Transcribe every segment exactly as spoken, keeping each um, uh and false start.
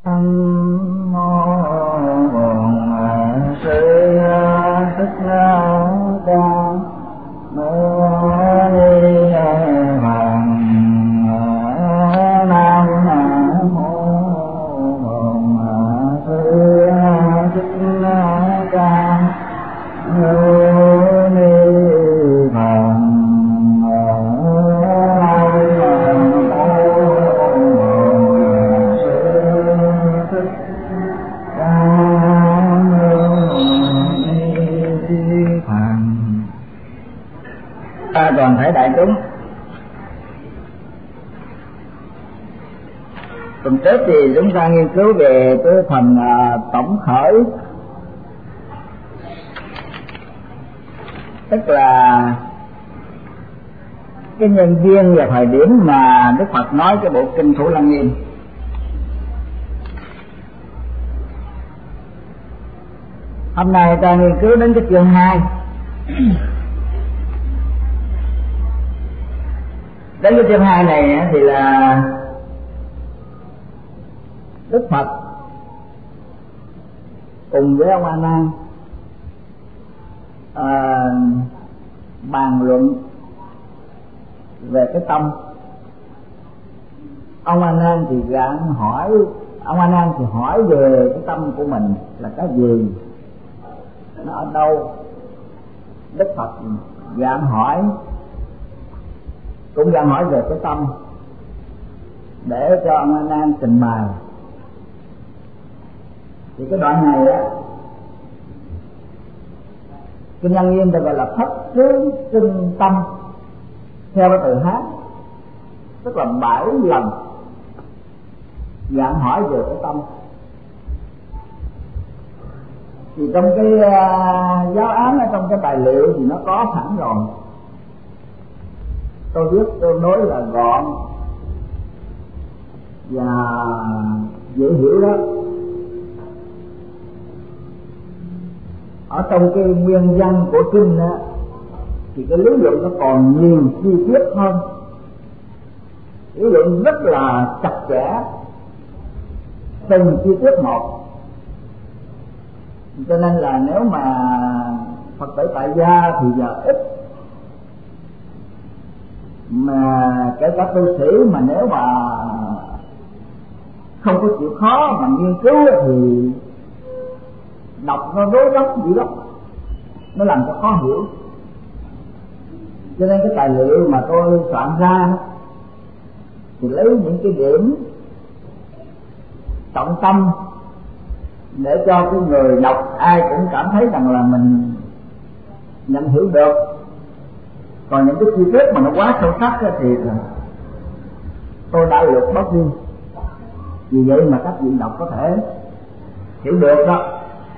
Nam mô Sư Thích Ca Mâu Ni Phật. Nam mô Sư Thích Ca Mâu Ni Phật. Toàn thể đại chúng, tuần trước thì chúng ta nghiên cứu về cái phần uh, tổng khởi, tức là cái nhân duyên và thời điểm mà Đức Phật nói cái bộ kinh Thủ Lăng Nghiêm. Hôm nay ta nghiên cứu đến cái chương hai. Đến cái chương hai này thì là Đức Phật cùng với ông A Nan à, bàn luận về cái tâm. Ông A Nan thì gạn hỏi, ông A Nan thì hỏi về cái tâm của mình là cái gì, nó ở đâu. Đức Phật gạn hỏi, cũng gạn hỏi về cái tâm để cho ông A Nan trình bày. Thì cái đoạn này á, Kinh Lăng Nghiêm ta gọi là thất xứ kinh tâm, theo cái từ Hán, tức là bảy lần gạn hỏi về cái tâm. Thì trong cái uh, giáo án ở trong cái tài liệu thì nó có sẵn rồi, tôi viết tương đối là gọn và dễ hiểu đó. Ở trong cái nguyên văn của kinh á, thì cái lý luận nó còn nhiều chi tiết hơn, lý luận rất là chặt chẽ từng chi tiết một. Cho nên là nếu mà Phật tử tại gia thì giờ ít, mà kể cả tu sĩ mà nếu mà không có chịu khó mà nghiên cứu thì đọc nó rối rắm dữ lắm, nó làm cho khó hiểu. Cho nên cái tài liệu mà tôi soạn ra thì lấy những cái điểm trọng tâm để cho cái người đọc ai cũng cảm thấy rằng là mình nhận hiểu được. Còn những cái chi tiết mà nó quá sâu sắc thì tôi đã lược bớt đi, vì vậy mà các vị đọc có thể hiểu được đó.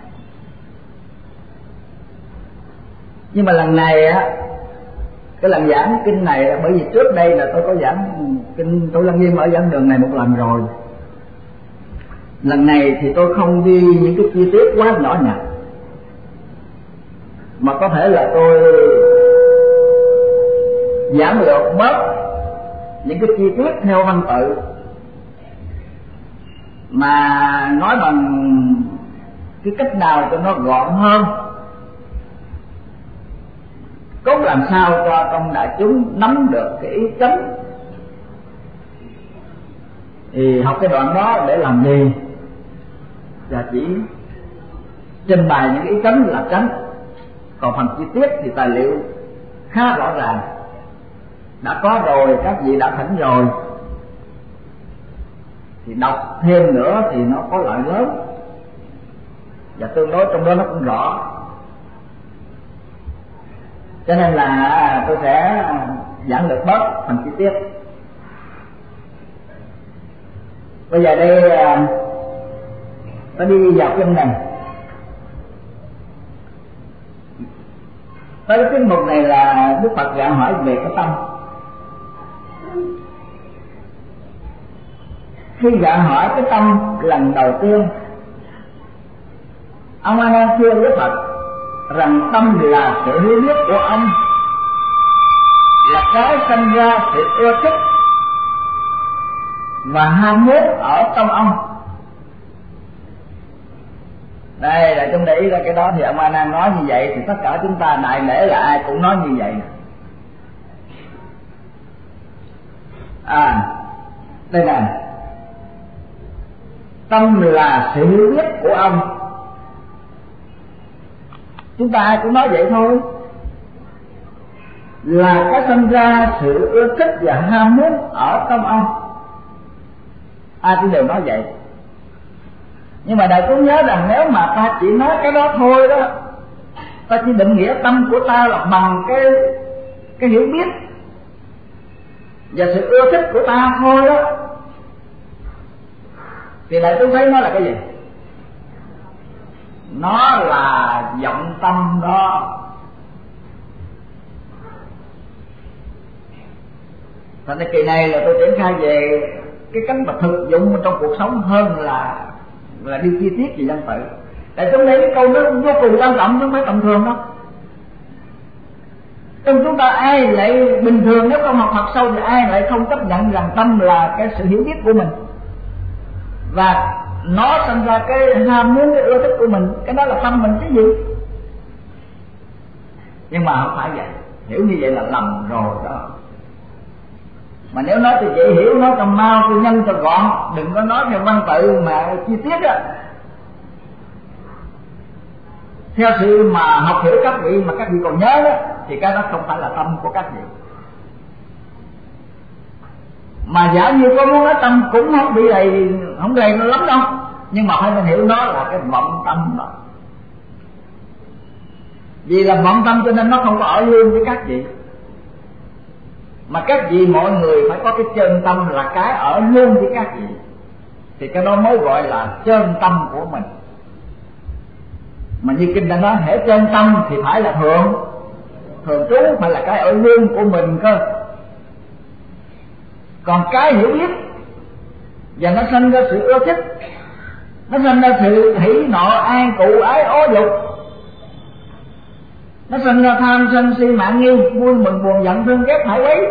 Nhưng mà lần này á, cái lần giảng kinh này, bởi vì trước đây là tôi có giảng kinh Thủ Lăng Nghiêm ở giảng đường này một lần rồi. Lần này thì tôi không ghi những cái chi tiết quá nhỏ nhặt, mà có thể là tôi giảng lược bớt những cái chi tiết theo văn tự, mà nói bằng cái cách nào cho nó gọn hơn, cốt làm sao cho trong đại chúng nắm được cái ý chánh. Thì học cái đoạn đó để làm gì? Và chỉ trình bày những ý chánh là chánh, còn phần chi tiết thì tài liệu khá rõ ràng, đã có rồi, các vị đã thỉnh rồi, thì đọc thêm nữa thì nó có lợi lớn, và tương đối trong đó nó cũng rõ. Cho nên là tôi sẽ giảng lược bớt phần chi tiết. Bây giờ đây ta đi vào kinh này. Tới cái tiết mục này là Đức Phật gạn hỏi về cái tâm. Khi gạn hỏi cái tâm lần đầu tiên, ông A Nan thưa Đức Phật rằng tâm là sự hiểu biết của ông, là cái sinh ra sự yêu thích và ham muốn ở trong ông. Đây là chúng để ý ra cái đó, thì ông A Nan nói như vậy thì tất cả chúng ta đại lễ là ai cũng nói như vậy. À đây nè, tâm là sự hiểu biết của ông. Chúng ta ai cũng nói vậy thôi, là cái sinh ra sự ưa thích và ham muốn ở trong ông, ai cũng đều nói vậy. Nhưng mà đại chúng nhớ rằng nếu mà ta chỉ nói cái đó thôi đó, ta chỉ định nghĩa tâm của ta là bằng cái cái hiểu biết và sự ưa thích của ta thôi đó, thì đại chúng thấy nó là cái gì? Nó là vọng tâm đó. Thành ra kỳ này là tôi triển khai về cái cách mà thực dụng trong cuộc sống hơn là là đi chi tiết về văn tự. Tại chúng thấy cái câu đó vô cùng quan trọng chứ không phải tầm thường đâu. Trong chúng ta ai lại bình thường, nếu không học Phật sâu thì ai lại không chấp nhận rằng tâm là cái sự hiểu biết của mình, và nó sinh ra cái ham muốn, cái ưa thích của mình, cái đó là tâm mình chứ gì. Nhưng mà không phải vậy, hiểu như vậy là lầm rồi đó. Mà nếu nói thì dễ hiểu, nói cho mau, cho nhanh, cho gọn, đừng có nói theo văn tự mà chi tiết á. Theo sự mà học hiểu các vị mà các vị còn nhớ đó, thì cái đó không phải là tâm của các vị. Mà giả như có muốn nói tâm cũng không bị đầy, không đầy nó lắm đâu, nhưng mà phải nên hiểu nó là cái vọng tâm đó. Vì là vọng tâm cho nên nó không có ở luôn với các vị, mà các vị mọi người phải có cái chân tâm là cái ở luôn với các vị, thì cái đó mới gọi là chân tâm của mình. Mà như kinh đã nói, hễ chân tâm thì phải là thượng thường trú, phải là cái ở luôn của mình cơ. Còn cái hiểu biết và nó sinh ra sự ưa thích, nó sinh ra sự hỉ nộ ai cụ ái ố dục, nó sinh ra tham sân si mạng nghi, vui mừng buồn giận thương ghét hại quý.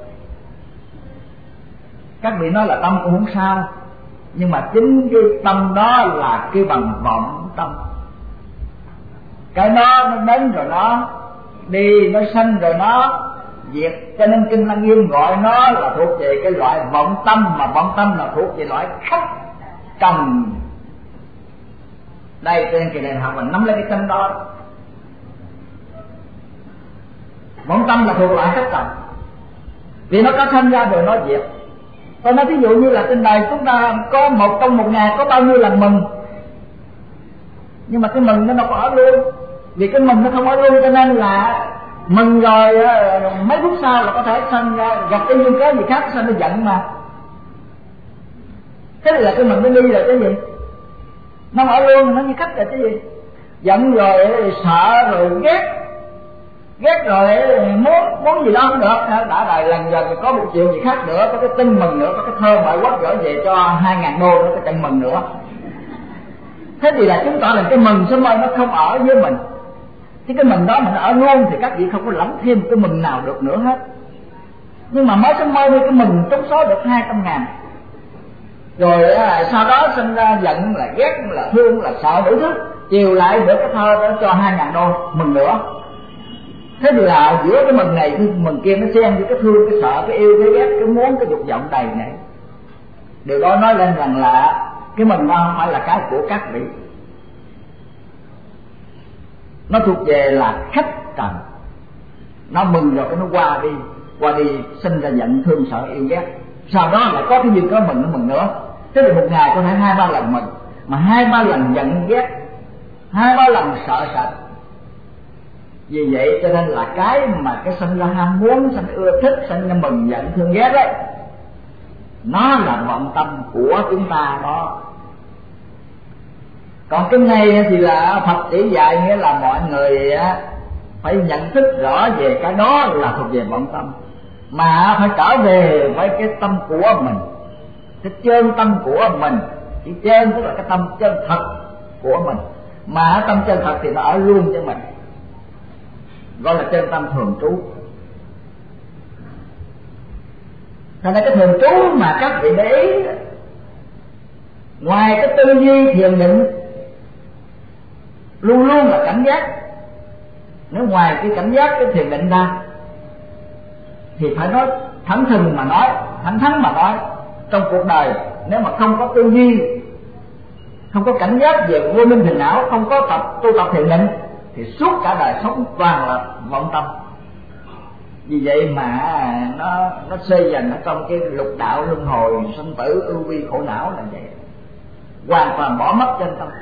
Các vị nói là tâm cũng không sao, nhưng mà chính cái tâm đó là kêu bằng vọng tâm. Cái đó nó đến rồi nó đi, nó sanh rồi nó diệt, cho nên kinh Lăng Nghiêm gọi nó là thuộc về cái loại vọng tâm, mà vọng tâm là thuộc về loại khách trần. Đây trên kỳ này học là nắm lấy cái tâm đó. Vọng tâm là thuộc loại khách trần, vì nó có sanh ra rồi nó diệt. Tôi nói ví dụ như là trên đời chúng ta có một trong một ngày có bao nhiêu lần mừng, nhưng mà cái mừng nó đâu có ở luôn, vì cái mừng nó không ở luôn, cho nên là mừng rồi mấy phút sau là có thể sanh ra gặp cái duyên cớ gì khác sanh nó giận mà. Thế là cái mừng nó đi rồi cái gì, nó ở luôn, nó như khách là cái gì. Giận rồi sợ rồi ghét, ghét rồi muốn muốn gì đó không được, đã đời lần rồi có một chuyện gì khác nữa, có cái tin mừng nữa, có cái thơ ngoại quốc gửi về cho hai ngàn đô nữa, cái tin mừng nữa. Thế thì là chứng tỏ là cái mừng sớm mai nó không ở với mình. Chứ cái mừng đó mình ở luôn thì các vị không có lắm thêm cái mừng nào được nữa hết. Nhưng mà mới sớm mai cái mừng trúng số được hai trăm ngàn, rồi à, sau đó sinh ra giận là ghét là thương là sợ đủ thứ, chiều lại được cái thơ đó cho hai ngàn đô mừng nữa. Thế thì là giữa cái mừng này cái mừng kia nó xen với cái thương, cái sợ, cái yêu, cái ghét, cái muốn, cái dục vọng đầy này. Điều đó nói lên rằng là cái mừng đó không phải là cái của các vị, nó thuộc về là khách trần. Nó mừng rồi cái nó qua đi, qua đi sinh ra giận thương sợ yêu ghét, sau đó lại có cái duyên có mừng nó mừng nữa. Thế thì một ngày có thể hai ba lần mừng, mà hai ba lần giận ghét, hai ba lần sợ sệt. Vì vậy cho nên là cái mà cái sinh ra ham muốn, sinh ưa thích, sinh ra mừng giận thương ghét đấy, nó là vọng tâm của chúng ta đó. Còn cái này thì là Phật chỉ dạy, nghĩa là mọi người phải nhận thức rõ về cái đó là thuộc về vọng tâm, mà phải trở về với cái tâm của mình, cái chân tâm của mình. Cái chân tức là cái tâm chân thật của mình, mà tâm chân thật thì nó ở luôn cho mình, gọi là chân tâm thường trú. Thành ra cái thường trú mà các vị để ý, ngoài cái tư duy thiền định luôn luôn là cảnh giác. Nếu ngoài cái cảnh giác, cái thiền định ra thì phải nói thẳng thừng mà nói, thẳng thắn mà nói, trong cuộc đời nếu mà không có tư duy, không có cảnh giác về vô minh phiền não, không có tập tu tập thiền định thì suốt cả đời sống toàn là vọng tâm. Vì vậy mà nó nó xây dần ở trong cái lục đạo luân hồi sinh tử ưu vi khổ não là vậy, hoàn toàn bỏ mất chân tâm.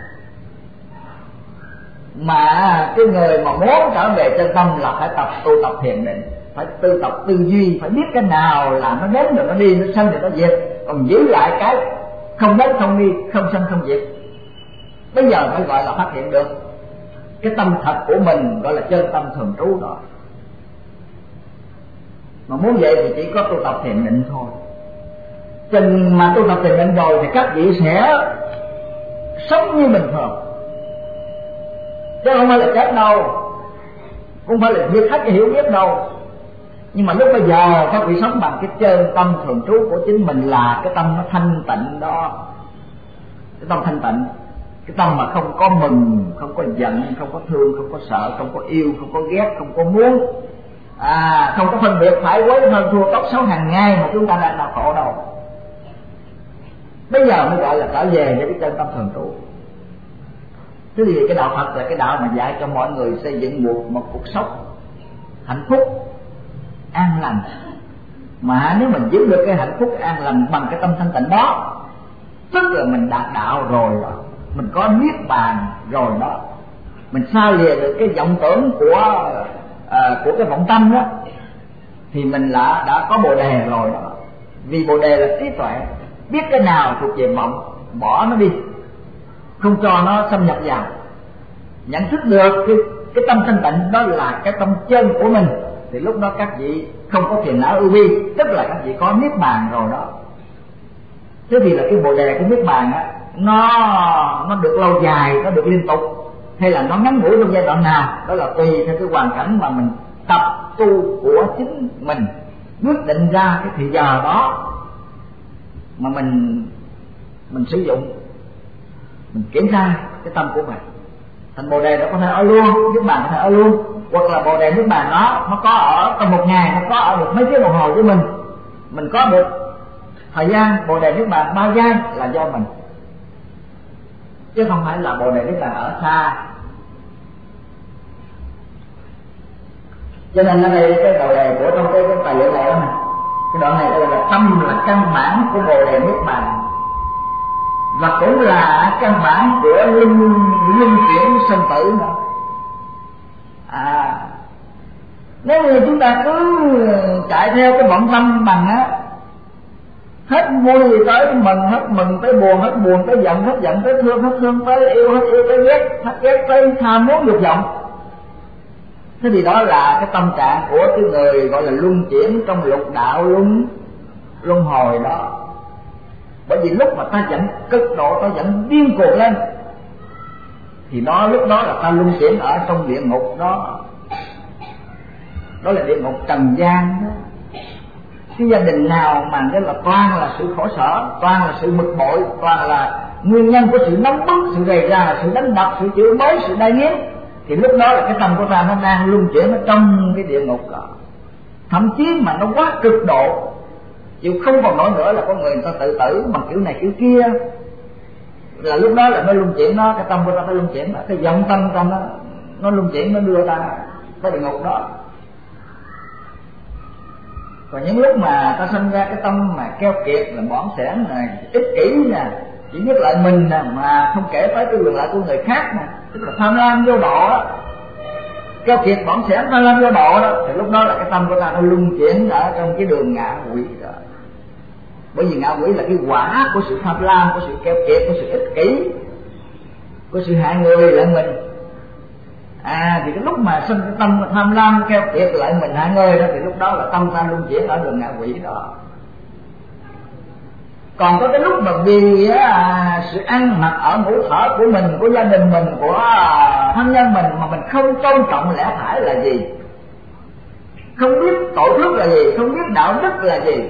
Mà cái người mà muốn trở về chân tâm là phải tập tu tập thiền định, phải tu tập tư duy, phải biết cái nào là nó đến rồi nó đi, nó sanh rồi nó diệt, còn giữ lại cái không đến không đi, không sanh không diệt. Bây giờ mới gọi là phát hiện được cái tâm thật của mình, gọi là chân tâm thường trú đó. Mà muốn vậy thì chỉ có tu tập thiền định thôi. Chừng mà tu tập thiền định rồi thì các vị sẽ sống như bình thường, chứ không phải là chết đâu, không phải là diệt hết cái hiểu biết đâu. Nhưng mà lúc bây giờ các vị sống bằng cái chân tâm thường trú của chính mình, là cái tâm nó thanh tịnh đó, cái tâm thanh tịnh, cái tâm mà không có mừng, không có giận, không có thương, không có sợ, không có yêu, không có ghét, không có muốn, à, không có phân biệt phải quấy hơn thua tốt xấu hàng ngày mà chúng ta đang đau khổ đâu. Bây giờ mới gọi là trở về với cái chân tâm thường trú. Thế thì cái đạo Phật là cái đạo mà dạy cho mọi người xây dựng một, một cuộc sống hạnh phúc, an lành. Mà nếu mình giữ được cái hạnh phúc an lành bằng cái tâm thanh tịnh đó, tức là mình đạt đạo rồi đó, mình có niết bàn rồi đó, mình xa lìa được cái vọng tưởng của à, của cái vọng tâm đó, thì mình đã đã có bồ đề rồi đó. Vì bồ đề là trí tuệ, biết cái nào thuộc về vọng, bỏ nó đi, không cho nó xâm nhập vào. Nhận thức được cái, cái tâm thanh tịnh đó là cái tâm chân của mình, thì lúc đó các vị không có phiền não ưu vi, tức là các vị có niết bàn rồi đó. Thế thì là cái bồ đề, cái niết bàn á, nó nó được lâu dài, nó được liên tục, hay là nó ngắn ngủi trong giai đoạn nào, đó là tùy theo cái hoàn cảnh mà mình tập tu của chính mình quyết định ra cái thời giờ đó mà mình mình sử dụng, mình kiểm tra cái tâm của mình. Thành bồ đề nó có thể ở luôn, niết bàn có thể ở luôn, hoặc là bồ đề niết bàn đó nó có ở trong một ngày, nó có ở được mấy tiếng đồng hồ với mình, mình có được thời gian bồ đề niết bàn bao giây là do mình, chứ không phải là bồ đề niết bàn ở xa. Cho nên ở đây cái đầu đề của trong cái, cái tài liệu này đó này, cái đoạn này gọi là tâm là căn bản của bồ đề niết bàn, và cũng là căn bản của luân luân chuyển sinh tử nữa. À, nếu như chúng ta cứ chạy theo cái vọng tâm bằng á, hết vui tới mừng, hết mừng tới buồn, hết buồn tới giận, hết giận tới thương, hết thương tới yêu, hết yêu tới ghét, hết ghét tới tham muốn dục vọng. Thế thì đó là cái tâm trạng của cái người gọi là luân chuyển trong lục đạo luân luân hồi đó. Bởi vì lúc mà ta giận cực độ, ta giận điên cuồng lên, thì đó lúc đó là ta luân chuyển ở trong địa ngục đó. Đó là địa ngục trần gian đó. Cái gia đình nào mà đó là toàn là sự khổ sở, toàn là sự bực bội, toàn là nguyên nhân của sự nóng bức, sự rầy rà, sự đánh đập, sự chửi bới, sự đai nghiến, thì lúc đó là cái tâm của ta nó đang luân chuyển ở trong cái địa ngục đó. Thậm chí mà nó quá cực độ, chịu không còn nổi nữa là có người, người ta tự tử bằng kiểu này kiểu kia, là lúc đó là nó luân chuyển nó, cái tâm của ta nó luân chuyển, cái vọng tâm của ta nó, nó luân chuyển, nó đưa ta tới địa ngục đó. Còn những lúc mà ta sinh ra cái tâm mà keo kiệt, là bỏng sẻn, là ích kỷ nè, chỉ biết lại mình nè, mà không kể tới cái quyền lợi của người khác nè, tức là tham lam vô độ đó, keo kiệt bỏng sẻn tham lam vô độ đó, thì lúc đó là cái tâm của ta nó luân chuyển ở trong cái đường ngạ quỷ đó. Bởi vì ngạ quỷ là cái quả của sự tham lam, của sự keo kiệt, của sự ích kỷ, của sự hại người lại mình. À, thì cái lúc mà sinh cái tâm tham lam keo kiệt lại mình hại người đó, thì lúc đó là tâm ta luân chuyển ở đường ngạ quỷ đó. Còn có cái lúc mà vì à, sự ăn mặc ở ngũ thở của mình, của gia đình mình, của à, thân nhân mình, mà mình không tôn trọng lẽ phải là gì, không biết tội phước là gì, không biết đạo đức là gì,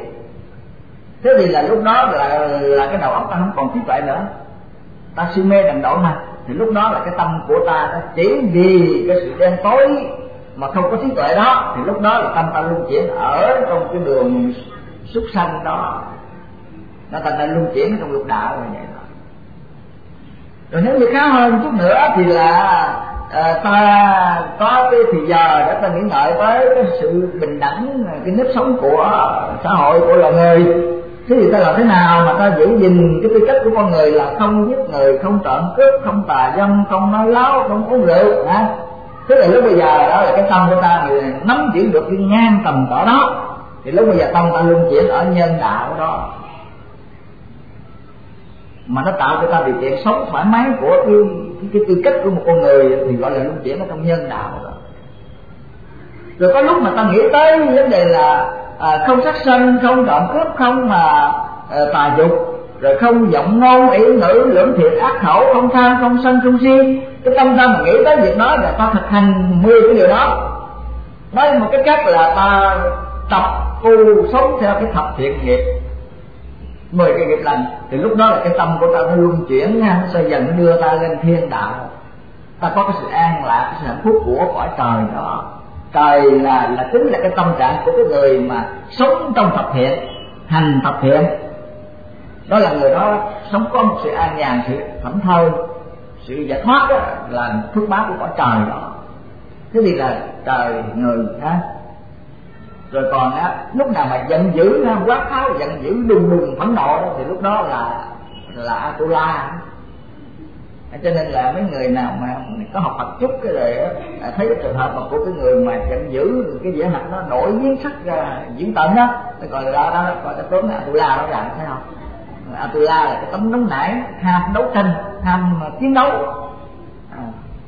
thế thì là lúc đó là là cái đầu óc ta không còn trí tuệ nữa, ta si mê đần độn mà, thì lúc đó là cái tâm của ta nó chỉ vì cái sự đen tối mà không có trí tuệ đó, thì lúc đó là tâm ta luân chuyển ở trong cái đường súc sanh đó, nó thành ra luân chuyển trong lục đạo như vậy đó. Rồi nếu như khá hơn chút nữa thì là à, ta có cái thì giờ để ta nghĩ ngợi tới cái sự bình đẳng, cái nếp sống của xã hội, của loài người. Thế thì ta làm thế nào mà ta giữ gìn cái tư cách của con người là không giết người, không trộm cướp, không tà dâm, không nói láo, không uống rượu hả? Thế là lúc bây giờ đó là cái tâm của ta nắm giữ được cái ngang tầm cỡ đó, thì lúc bây giờ tâm ta luân chuyển ở nhân đạo đó, mà nó tạo cho ta điều kiện sống thoải mái của cái, cái, cái tư cách của một con người, thì gọi là luân chuyển ở trong nhân đạo đó. Rồi có lúc mà ta nghĩ tới vấn đề là à, không sát sanh, không trộm cướp, không mà à, tà dục, rồi không giọng ngôn ý ngữ lưỡng thiệt ác khẩu, không tham không sân không si. Cái tâm ta mà nghĩ tới việc đó là ta thực hành mười cái điều đó. Nói một cái cách là ta tập tu sống theo cái thập thiện nghiệp, mười cái nghiệp lành, thì lúc đó là cái tâm của ta nó luân chuyển nha, nó sẽ dần đưa ta lên thiên đạo. Ta có cái sự an lạc, cái sự hạnh phúc của cõi trời đó. Trời là là chính là cái tâm trạng của cái người mà sống trong thập thiện, hành thập thiện. Đó là người đó sống có một sự an nhàn, sự thảnh thơi, sự giải thoát đó, là phước báo của cõi trời đó. Thế thì là trời người ha. Rồi còn á, lúc nào mà giận dữ, quát tháo, giận dữ, đùng đùng phẫn nộ đó, thì lúc đó là là Atula. Cho nên là mấy người nào mà có học Phật chút cái rồi á, thấy cái trường hợp mà của cái người mà giận dữ, cái vẻ mặt nó nổi biến sắc ra diễn tận đó, nó gọi là đó, đó gọi cái tướng Atula đó, là thấy không? Atula là cái tấm nóng nảy, ham đấu tranh, ham chiến đấu. À.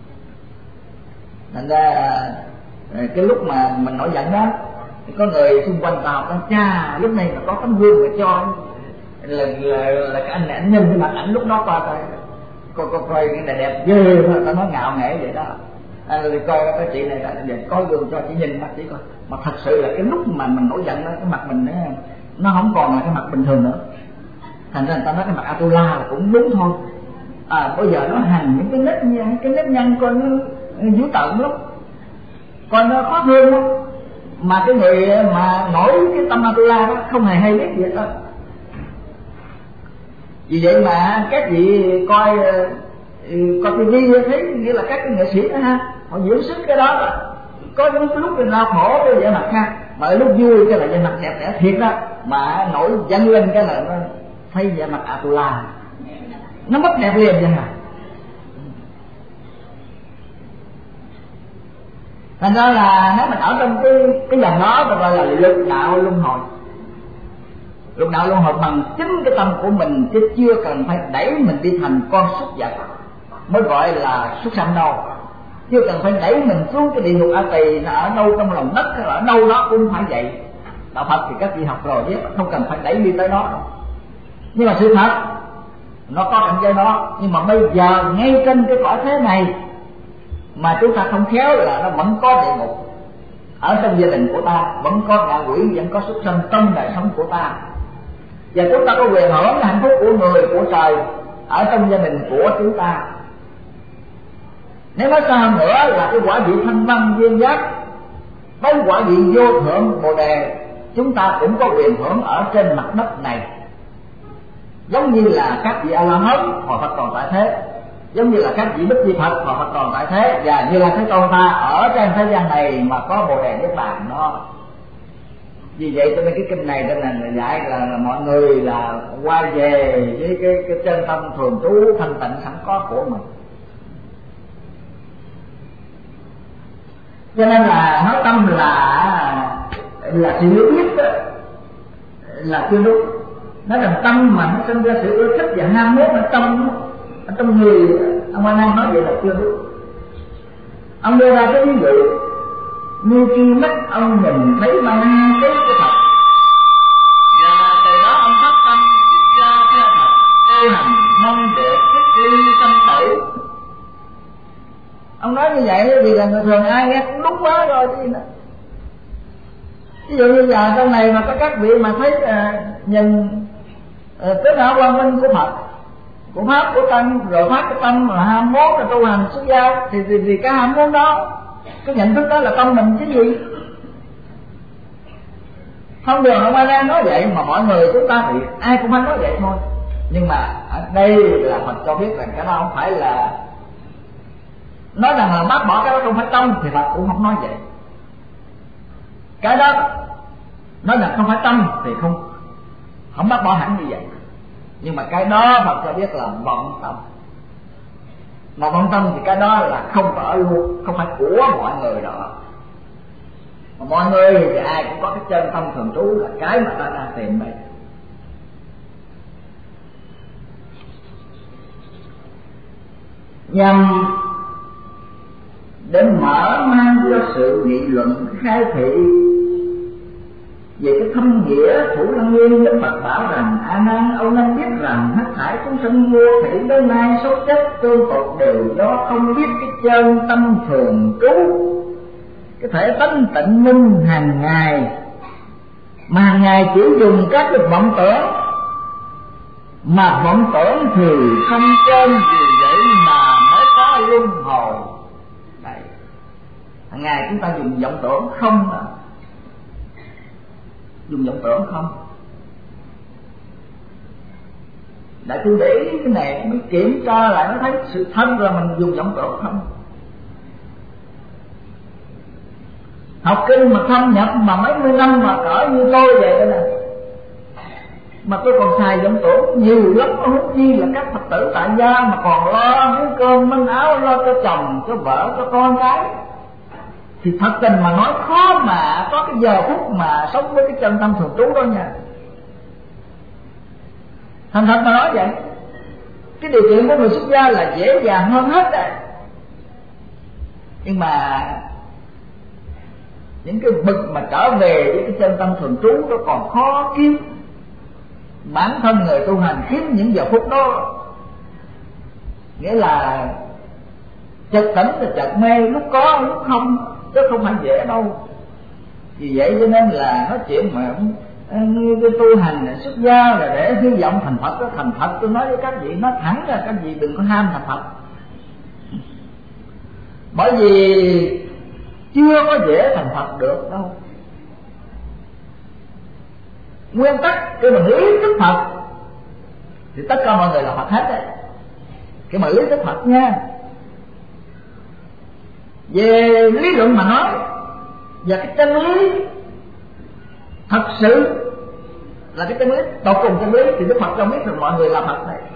Thành ra cái lúc mà mình nổi giận đó, thì có người xung quanh vào nói cha lúc này mà có tấm gương mà cho là, là, là cái anh này anh nhìn cái mặt ảnh lúc đó coi coi coi coi, coi cái này đẹp ghê, ta nói ngạo nghễ vậy đó. À, rồi coi cái chị này là để coi gương cho chị nhìn mặt chị coi, mà thật sự là cái lúc mà mình nổi giận đó, cái mặt mình nó, nó không còn là cái mặt bình thường nữa. Thành ra người ta nói cái mặt Atula là cũng đúng thôi. À, bây giờ nó hành những cái nếp nhăn, cái nếp nhăn coi nó dữ tợn lắm, coi nó khó thương lắm. Mà cái người mà nổi cái tâm Atula đó không hề hay biết gì hết đó. Vì vậy mà các vị coi coi tivi thấy nghĩa là các cái nghệ sĩ đó ha, họ diễn xuất cái đó, đó. Có những lúc mình đau khổ cái vẻ mặt ha, mà lúc vui cái là vẻ mặt đẹp đẽ thiệt đó, mà nổi giận lên cái là nó thấy vẻ mặt Atula, nó mất đẹp liền vậy hả? Thành ra là nếu mình ở trong cái cái dòng đó thì gọi là lục đạo luân hồi. Lục đạo luân hồi bằng chính cái tâm của mình, chứ chưa cần phải đẩy mình đi thành con súc vật mới gọi là súc sanh đâu. Chưa cần phải đẩy mình xuống cái địa ngục A Tỳ là ở đâu trong lòng đất hay là ở đâu đó cũng phải vậy. Đạo Phật thì các vị học rồi chứ không cần phải đẩy đi tới đó đâu. Nhưng mà sự thật nó có cảnh giới đó, nhưng mà bây giờ ngay trên cái cõi thế này mà chúng ta không khéo là nó vẫn có địa ngục ở trong gia đình của ta, vẫn có ngạ quỷ, vẫn có súc sanh trong đời sống của ta. Và chúng ta có quyền hưởng hạnh phúc của người, của trời ở trong gia đình của chúng ta. Nếu nói sao nữa là cái quả vị thanh văn duyên giác, với quả vị vô thượng bồ đề, chúng ta cũng có quyền hưởng ở trên mặt đất này. Giống như là các vị A La Hán họ Phật còn tại thế, giống như là các vị Bích Chi Phật họ Phật còn tại thế, và như là Thế Tôn ta ở trên thế gian này mà có bồ đề niết bàn đó. Vì vậy cho nên cái kinh này cho nên là dạy là, là mọi người là quay về với cái cái chân tâm thường trú thanh tịnh sẵn có của mình. Cho nên là nói tâm là là sự hiểu biết đó, là chưa đúng. Nó là tâm mà nó sinh ra sự ưa thích và ham muốn ở trong ở trong người. Ông A Nan nói vậy là chưa đúng. Ông đưa ra cái ví dụ như khi mắt ông nhìn thấy ba cái cái thật, và từ đó ông phát tâm xuất ra cái thật tu hành mong được xuất ly sanh tử. Ông nói như vậy vì là người thường ai nghe cũng đúng quá rồi chứ nữa. Ví dụ như giờ trong này mà có các vị mà thấy uh, nhìn uh, cái đạo quang minh của Phật, của pháp của tăng, rồi pháp của tăng là ham muốn là tu hành xuất gia, thì, thì thì cái ham muốn đó, cái nhận thức đó là tâm mình chứ gì. Không được, không ai đang nói vậy, mà mọi người chúng ta thì ai cũng phải nói vậy thôi. Nhưng mà ở đây là Phật cho biết rằng cái đó không phải là nói rằng là bác bỏ cái đó không phải tâm, thì Phật cũng không nói vậy. Cái đó nói là không phải tâm thì không không bác bỏ hẳn như vậy. Nhưng mà cái đó Phật cho biết là vọng tâm. Mà vọng tâm thì cái đó là không phải luôn, không phải của mọi người đó. Mà mọi người thì ai cũng có cái chân tâm thường trú, là cái mà ta đang tìm đây. Nhằm để mở mang cho sự nghị luận khai thị về cái thâm nghĩa Thủ Lăng Nghiêm, Đức Phật bảo rằng: A Nan, ông nên biết rằng hết thảy chúng sinh vô thủy đến nay số chất tương tục đều do không biết cái chân tâm thường trú, cái thể tánh tịnh minh hàng ngày, mà hàng ngày chỉ dùng các cái vọng tưởng, mà vọng tưởng thì không trên, vì vậy mà mới có luân hồi. Đây, hàng ngày chúng ta dùng vọng tưởng không à. Dùng vọng tưởng không. Đại tôi để ý cái này, mới kiểm tra lại mới thấy sự thân là mình dùng vọng tưởng không. Học kinh mà thâm nhập mà mấy mươi năm mà cỡ như tôi vậy đó nè, mà tôi còn xài vọng tưởng nhiều lắm, huống chi là các Phật tử tại gia mà còn lo miếng cơm manh áo, lo cho chồng, cho vợ, cho con cái, thì thật tình mà nói khó mà có cái giờ phút mà sống với cái chân tâm thường trú đó nha. Thành thật mà nói vậy, cái điều kiện của người xuất gia là dễ dàng hơn hết đấy. Nhưng mà những cái bực mà trở về với cái chân tâm thường trú đó còn khó kiếm. Bản thân người tu hành kiếm những giờ phút đó, nghĩa là chợt tỉnh là chợt mê, lúc có lúc không, chứ không phải dễ đâu. Vì vậy cho nên là nói chuyện mà như cái tu hành xuất gia là để hy vọng thành Phật đó. Thành Phật tôi nói với các vị, nói thẳng ra các vị đừng có ham thành Phật, bởi vì chưa có dễ thành Phật được đâu. Nguyên tắc cái mà lý thức Phật thì tất cả mọi người là Phật hết đấy. Cái mà lý thức Phật nha, về lý luận mà nói, và cái chân lý thật sự là cái chân lý tột cùng chân lý, thì Đức Phật cho biết rằng mọi người là Phật đấy.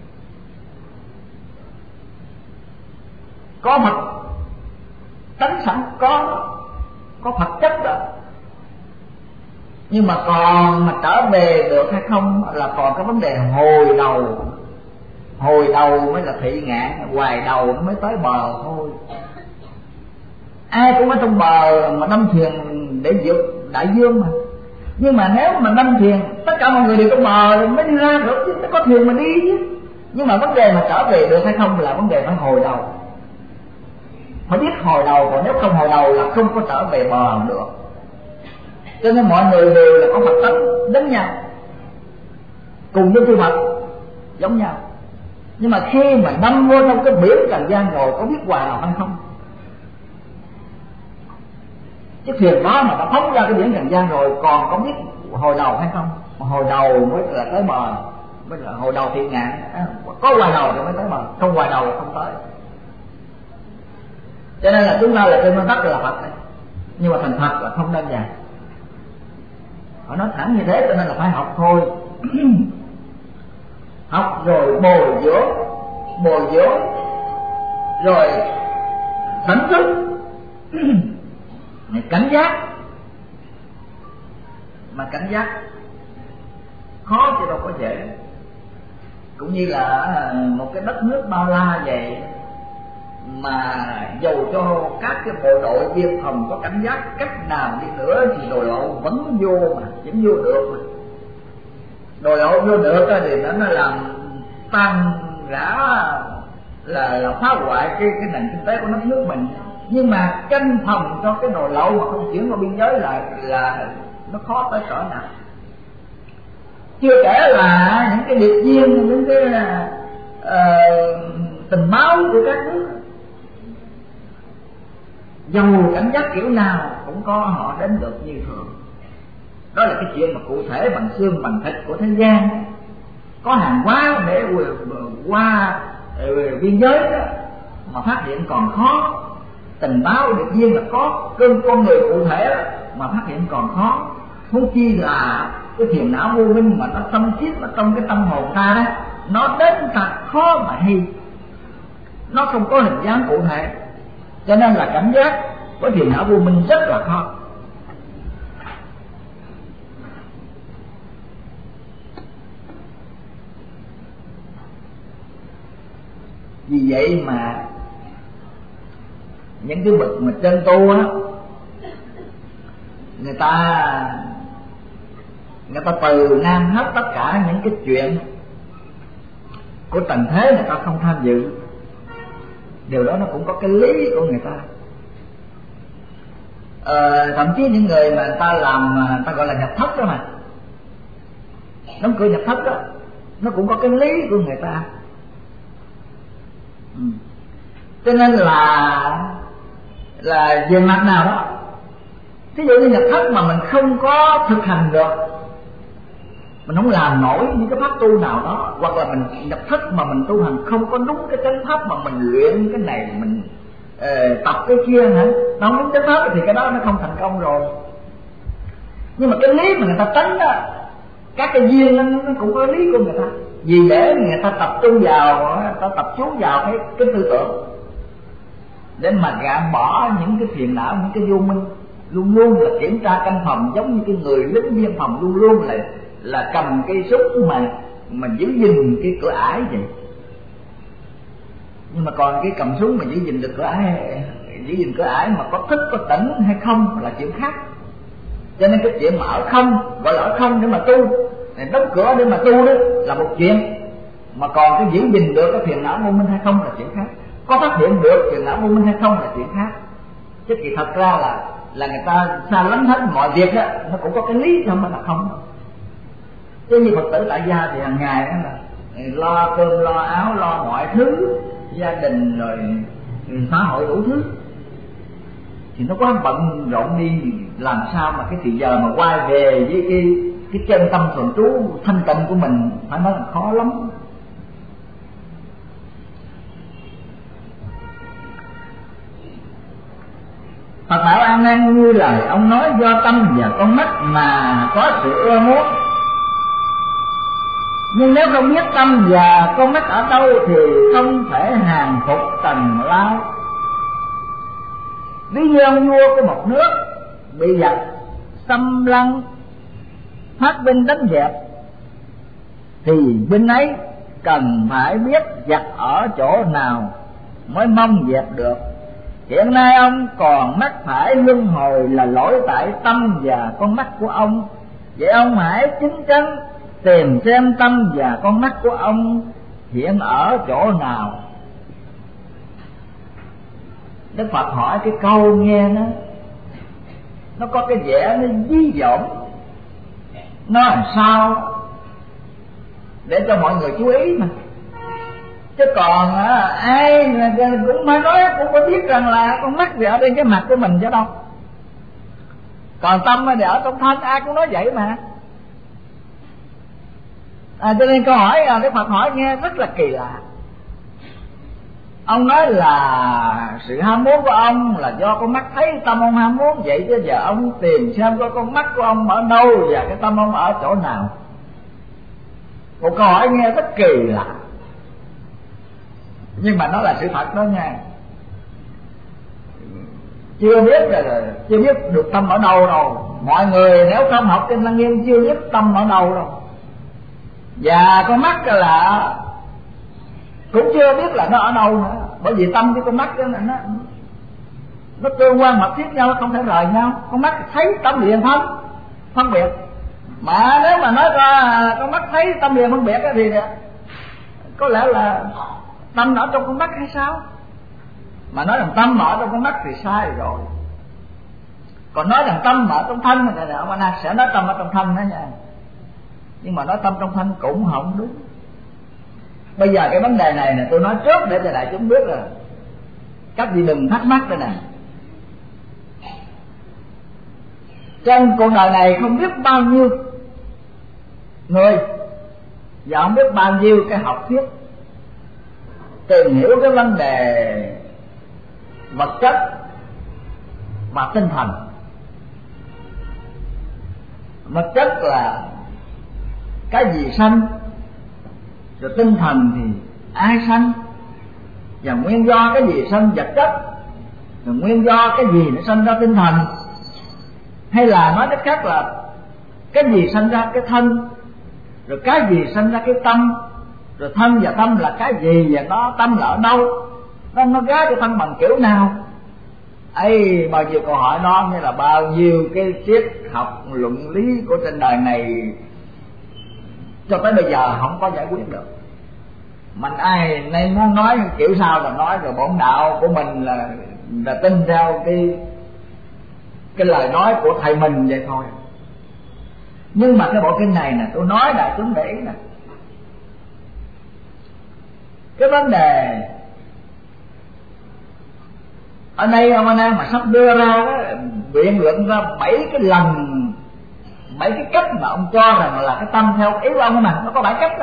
Có Phật tánh sẵn, có có Phật chất đó. Nhưng mà còn mà trở về được hay không là còn cái vấn đề hồi đầu. Hồi đầu mới là thị ngạn, hoài đầu mới tới bờ thôi. Ai cũng ở trong bờ mà đâm thuyền để vượt đại dương mà. Nhưng mà nếu mà đâm thuyền, tất cả mọi người đều trong bờ rồi mới đi ra được chứ, mới có thuyền mà đi chứ. Nhưng mà vấn đề mà trở về được hay không là vấn đề phải hồi đầu. Phải biết hồi đầu, còn nếu không hồi đầu là không có trở về bờ được. Cho nên mọi người đều là có Phật tánh giống nhau, cùng với chư Phật giống nhau. Nhưng mà khi mà đâm vô trong cái biển trần gian rồi, có biết hoài nào hay không? Chiếc thuyền đó mà đã phóng ra cái biển trần gian rồi, còn có biết hồi đầu hay không? Mà hồi đầu mới là tới bờ, mới là hồi đầu thiện ngạn. Có hoài đầu thì mới tới bờ, không hoài đầu là không tới. Cho nên là chúng ta là trên nguyên tắc là Phật đấy. Nhưng mà thành Phật là không đơn giản. Họ nói thẳng như thế, cho nên là phải học thôi. Học rồi bồi dưỡng, bồi dưỡng rồi tỉnh thức, cảnh giác. Mà cảnh giác khó chứ đâu có dễ. Cũng như là một cái đất nước bao la vậy, mà dầu cho các cái bộ đội biên phòng có cảnh giác cách nào đi nữa thì đồi lộ vẫn vô mà, vẫn vô được mà. Đồi lộ vô được thì nó làm tan rã, là, là phá hoại cái, cái nền kinh tế của đất nước mình. Nhưng mà canh phòng cho cái đồi lộ mà không chuyển qua biên giới là, là nó khó tới cỡ nào. Chưa kể là những cái điệp viên, những cái uh, tình báo của các nước, dầu cảnh giác kiểu nào cũng có họ đến được như thường. Đó là cái chuyện mà cụ thể bằng xương bằng thịt của thế gian. Có hàng hóa để qua biên giới đó mà phát hiện còn khó. Tình báo được nhiên là có, cơn con người cụ thể đó, mà phát hiện còn khó. Huống chi là cái phiền não vô minh mà nó xâm chiết vào trong cái tâm hồn ta đó, nó đến thật khó mà hy, nó không có hình dáng cụ thể, cho nên là cảm giác với phiền não vô minh rất là khó. Vì vậy mà những cái bậc mà chân tu á, người ta người ta từ nan hết tất cả những cái chuyện của trần thế, người ta không tham dự. Điều đó nó cũng có cái lý của người ta. Ờ, thậm chí những người mà người ta làm, người ta gọi là nhập thất đó mà, đóng cửa nhập thất đó, nó cũng có cái lý của người ta. Ừ. Cho nên là là về mặt nào đó, ví dụ như nhập thất mà mình không có thực hành được, mình không làm nổi những cái pháp tu nào đó, hoặc là mình nhập thất mà mình tu hành không có đúng cái chánh pháp, mà mình luyện cái này mình uh, tập cái kia hả, nó không đúng chánh pháp thì cái đó nó không thành công rồi. Nhưng mà cái lý mà người ta tránh đó, các cái duyên nó, nó cũng có lý của người ta. Vì để người ta tập trung vào, người ta tập trung vào cái, cái tư tưởng để mà gạt bỏ những cái phiền não, những cái vô minh. Luôn luôn là kiểm tra căn phòng, giống như cái người lính biên phòng luôn luôn là là cầm cây súng mà mà giữ gìn cái cửa ải vậy. Nhưng mà còn cái cầm súng mà giữ gìn được cửa ải, giữ gìn cửa ải mà có thức có tỉnh hay không là chuyện khác. Cho nên cái chuyện mà ở không, gọi là ở không để mà tu, đóng cửa để mà tu đó là một chuyện, mà còn cái giữ gìn được cái phiền não vô minh hay không là chuyện khác. Có phát hiện được phiền não vô minh hay không là chuyện khác. Chứ kỳ thật ra là là người ta xa lánh hết mọi việc đó, nó cũng có cái lý không mà là không. Chứ như Phật tử tại gia thì hàng ngày đó là lo cơm lo áo, lo mọi thứ, gia đình rồi xã hội đủ thứ, thì nó quá bận rộn đi, làm sao mà cái thời giờ mà quay về với cái cái chân tâm thuần trú thanh tịnh của mình, phải nói là khó lắm. Phật bảo An Nan, như lời ông nói, do tâm và con mắt mà có sự ưa muốn. Nhưng nếu không biết tâm và con mắt ở đâu thì không thể hàng phục tầng lao. Ví như ông vua của một nước bị giặc xâm lăng phát binh đánh dẹp, thì binh ấy cần phải biết giặc ở chỗ nào mới mong dẹp được. Hiện nay ông còn mắc phải luân hồi là lỗi tại tâm và con mắt của ông. Vậy ông hãy chính chắn tìm xem tâm và con mắt của ông hiện ở chỗ nào. Đức Phật hỏi cái câu nghe nó nó có cái vẻ nó dí dỏm, nó làm sao để cho mọi người chú ý mà. Chứ còn à, ai cũng phải nói, cũng có biết rằng là con mắt thì ở trên cái mặt của mình chứ đâu, còn tâm thì ở trong thân, ai cũng nói vậy mà. À, cho nên câu hỏi Đức Phật hỏi nghe rất là kỳ lạ. Ông nói là sự ham muốn của ông là do con mắt thấy tâm ông ham muốn, vậy chứ giờ ông tìm xem coi con mắt của ông ở đâu và cái tâm ông ở chỗ nào. Một câu hỏi nghe rất kỳ lạ, nhưng mà nó là sự thật đó nha. Chưa biết là chưa biết được tâm ở đâu đâu. Mọi người nếu không học Kinh Lăng Nghiêm chưa biết tâm ở đâu đâu. Và con mắt là cũng chưa biết là nó ở đâu nữa. Bởi vì tâm với con mắt đó là nó nó tương quan mật thiết nhau, không thể rời nhau. Con mắt thấy tâm liền phân phân biệt. Mà nếu mà nói ra con mắt thấy tâm liền phân biệt thì có lẽ là tâm ở trong con mắt hay sao? Mà nói rằng tâm ở trong con mắt thì sai rồi. Còn nói rằng tâm ở trong thân thì ông An Nan sẽ nói tâm ở trong thân đó nha. Nhưng mà nói tâm trong thân cũng không đúng. Bây giờ cái vấn đề này nè tôi nói trước để cho đại chúng biết rồi, các vị đừng thắc mắc đây nè. Trên cuộc đời này không biết bao nhiêu người và không biết bao nhiêu cái học thuyết tìm hiểu cái vấn đề vật chất và tinh thần. Vật chất là cái gì sanh, rồi tinh thần thì ai sanh, và nguyên do cái gì sanh vật chất, rồi nguyên do cái gì nó sanh ra tinh thần, hay là nói cách khác là cái gì sanh ra cái thân, rồi cái gì sanh ra cái tâm, rồi thân và tâm là cái gì, và nó tâm là ở đâu, nó nó gá cái thân bằng kiểu nào ấy. Bao nhiêu câu hỏi đó, như là bao nhiêu cái triết học luận lý của trên đời này cho tới bây giờ không có giải quyết được. Mình ai nay muốn nói kiểu sao là nói, rồi bổn đạo của mình là là tin theo cái cái lời nói của thầy mình vậy thôi. Nhưng mà cái bộ kinh này nè, tôi nói đại chúng để ý nè, cái vấn đề ở đây ông Anh Em mà sắp đưa ra đó, biện luận ra bảy cái lần, bảy cái cách mà ông cho rằng là cái tâm theo ý của ông mà nó có bảy cách đó.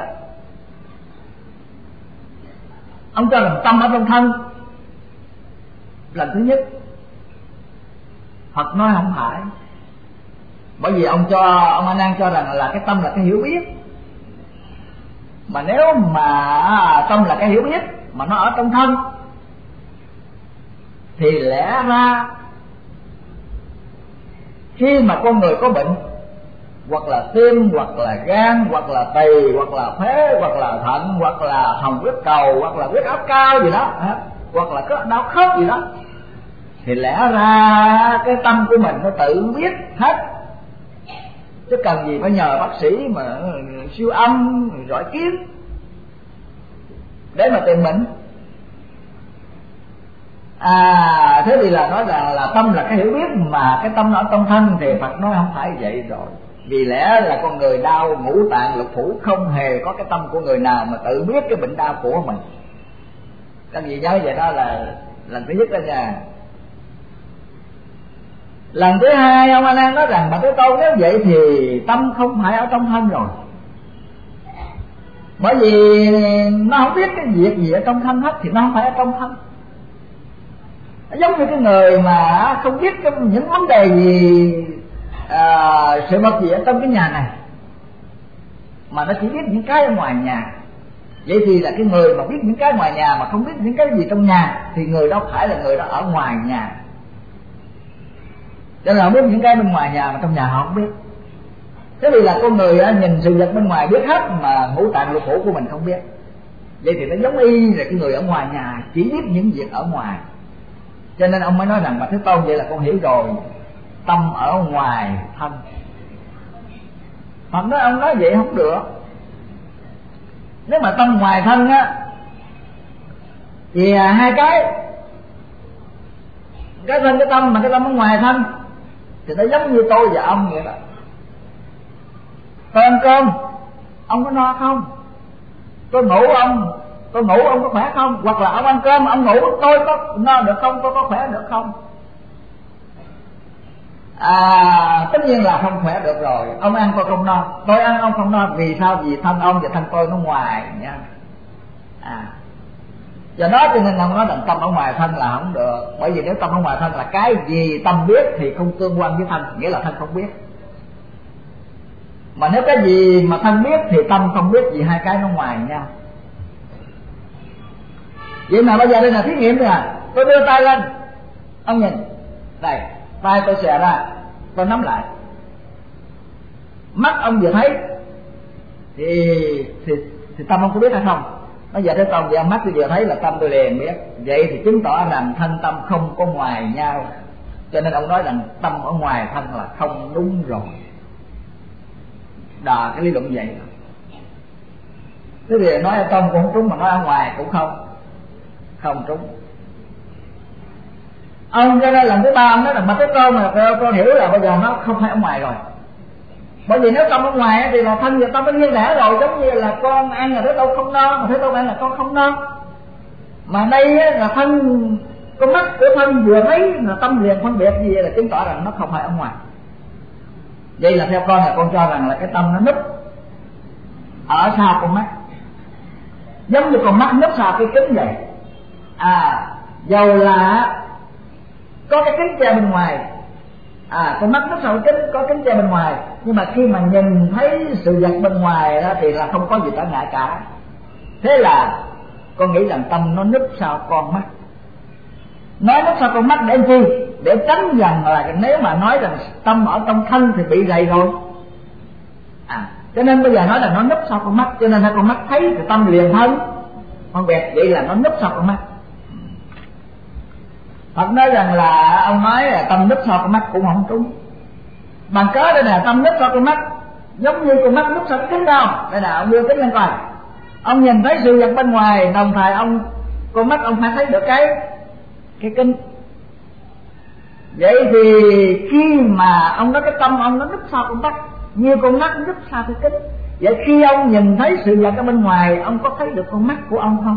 Ông cho rằng tâm ở trong thân. Lần thứ nhất, Phật nói không phải, bởi vì ông cho ông A Nan cho rằng là cái tâm là cái hiểu biết. Mà nếu mà tâm là cái hiểu biết mà nó ở trong thân thì lẽ ra khi mà con người có bệnh, hoặc là tim, hoặc là gan, hoặc là tỳ, hoặc là phế, hoặc là thận, hoặc là hồng huyết cầu, hoặc là huyết áp cao gì đó, hoặc là có đau khớp gì đó, thì lẽ ra cái tâm của mình nó tự biết hết, chứ cần gì phải nhờ bác sĩ mà siêu âm rọi kiến để mà tìm bệnh. À thế thì là nói rằng là, là tâm là cái hiểu biết, mà cái tâm nó ở trong thân thì Phật nói không phải vậy rồi. Vì lẽ là con người đau ngũ tạng lục phủ không hề có cái tâm của người nào mà tự biết cái bệnh đau của mình. Các vị nhớ vậy đó là lần thứ nhất đó nha. Lần thứ hai ông A Nan nói rằng mà cái câu nếu vậy thì tâm không phải ở trong thân rồi, bởi vì nó không biết cái việc gì ở trong thân hết thì nó không phải ở trong thân. Giống như cái người mà không biết cái, những vấn đề gì, à, sự vật gì ở trong cái nhà này, mà nó chỉ biết những cái ở ngoài nhà. Vậy thì là cái người mà biết những cái ngoài nhà mà không biết những cái gì trong nhà thì người đó phải là người đó ở ngoài nhà. Cho nên là biết những cái bên ngoài nhà mà trong nhà họ không biết. Thế thì là con người nhìn sự vật bên ngoài biết hết mà ngũ tạng lục phủ của mình không biết. Vậy thì nó giống y là cái người ở ngoài nhà chỉ biết những việc ở ngoài. Cho nên ông mới nói rằng mà Thế Tôn vậy là con hiểu rồi, tâm ở ngoài thân. Phật nói ông nói vậy không được. Nếu mà tâm ngoài thân á thì hai cái, cái thân cái tâm mà cái tâm ở ngoài thân thì nó giống như tôi và ông vậy đó. Tôi ăn cơm, ông có no không? Tôi ngủ ông, tôi ngủ ông có khỏe không? Hoặc là ông ăn cơm, ông ngủ, tôi có no được không? Tôi có khỏe được không? À, tất nhiên là không khỏe được rồi. Ông ăn tôi không no, tôi ăn ông không no. Vì sao? Vì thân ông và thân tôi nó ngoài nha. À, do đó cho nên ông nói rằng tâm ở ngoài thân là không được. Bởi vì nếu tâm ở ngoài thân là cái gì tâm biết thì không tương quan với thân, nghĩa là thân không biết. Mà nếu cái gì mà thân biết thì tâm không biết, vì hai cái nó ngoài nhau. Vậy mà bây giờ đây là thí nghiệm rồi à. Tôi đưa tay lên, ông nhìn, đây, tay tôi xòe ra, tôi nắm lại. Mắt ông vừa thấy thì thì, thì tâm ông có biết hay không? Nó giờ Thế Tôn, vậy mắt tôi vừa thấy là tâm tôi liền biết. Vậy thì chứng tỏ rằng thân tâm không có ngoài nhau. Cho nên ông nói rằng tâm ở ngoài thân là không đúng rồi. Đó, cái lý luận vậy. Thế thì nói ở trong cũng không trúng, mà nói ở ngoài cũng không Không trúng. Ông cho nên lần thứ ba ông nói rằng mà Thế Tôn mà con hiểu là bây giờ nó không phải ở ngoài rồi. Bởi vì nếu tâm ở ngoài thì là thân và tâm nó riêng lẻ rồi, giống như là con ăn là Thế Tôn không no, mà Thế Tôn ăn là con không no. Mà đây là thân, con mắt của thân vừa thấy là tâm liền phân biệt, gì là chứng tỏ rằng nó không phải ở ngoài. Vậy là theo con là con cho rằng là cái tâm nó núp ở sau con mắt, giống như con mắt núp sau cái kính vậy. À, dầu là có cái kính che bên ngoài, à con mắt núp sau cái kính, có kính che bên ngoài, nhưng mà khi mà nhìn thấy sự vật bên ngoài đó thì là không có gì trở ngại cả. Thế là con nghĩ rằng tâm nó núp sau con mắt. Nói núp sau con mắt để làm chi? Để tránh rằng là nếu mà nói rằng tâm ở trong thân thì bị rầy rồi. À, cho nên bây giờ nói là nó núp sau con mắt, cho nên hai con mắt thấy thì tâm liền thân phân biệt, vậy là nó núp sau con mắt. Phật nói rằng là ông nói là tâm núp sau con mắt cũng không trúng. Bằng cớ đây là tâm núp sau con mắt, giống như con mắt núp sau cái kính đâu. Đây là ông đưa kính lên coi, ông nhìn thấy sự vật bên ngoài, đồng thời ông con mắt ông phải thấy được cái cái kính. Vậy thì khi mà ông nói cái tâm ông nó núp sau con mắt, như con mắt núp sau cái kính, vậy khi ông nhìn thấy sự vật ở bên ngoài, ông có thấy được con mắt của ông không?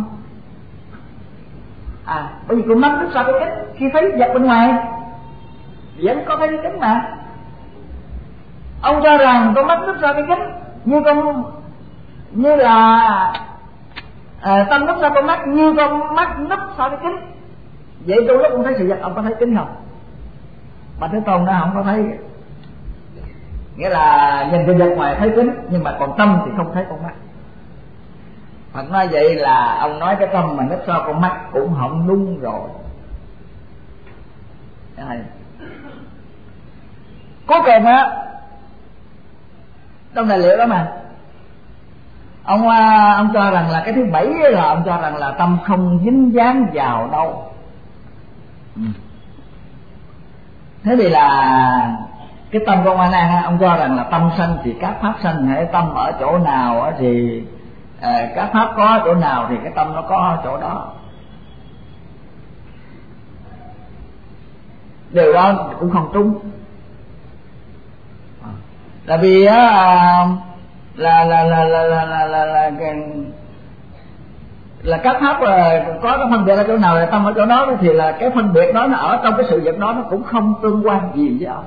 À, bởi vì con mắt núp sau cái kính, khi thấy vật bên ngoài vẫn có thấy cái kính mà. Ông cho rằng con mắt núp sau cái kính như con như là à, tâm núp sau con mắt như con mắt núp sau cái kính. Vậy trong lúc ông thấy sự vật, ông có thấy kính không? Mà Thế Tôn nó không có thấy. Nghĩa là nhìn sự vật ngoài thấy kính, nhưng mà còn tâm thì không thấy con mắt. Phật nói vậy là ông nói cái tâm mà núp sau con mắt cũng không đúng rồi. Cuối cùng á, trong tài liệu đó mà ông ông cho rằng là cái thứ bảy là ông cho rằng là tâm không dính dáng vào đâu. Ừ. Thế thì là cái tâm của A Nan, ông cho rằng là tâm sanh thì các pháp sanh, hệ tâm ở chỗ nào thì à, các pháp có chỗ nào thì cái tâm nó có chỗ đó. Điều đó cũng không trúng. Là vì á là là là là là là là, là, là, là các pháp là có cái phân biệt ở chỗ nào là tâm ở chỗ đó, thì là cái phân biệt đó nó ở trong cái sự vật đó, nó cũng không tương quan gì với ông.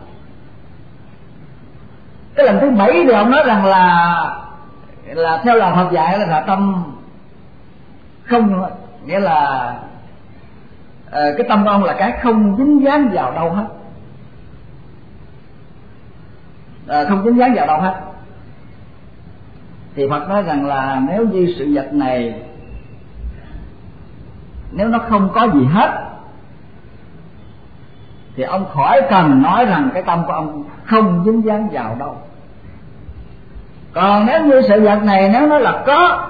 Cái lần thứ bảy thì ông nói rằng là là theo lời Phật dạy là, là tâm không, nghĩa là uh, cái tâm của ông là cái không dính dáng vào đâu hết, uh, không dính dáng vào đâu hết. Thì Phật nói rằng là nếu như sự vật này nếu nó không có gì hết thì ông khỏi cần nói rằng cái tâm của ông không dính dáng vào đâu. Còn nếu như sự vật này nếu nó là có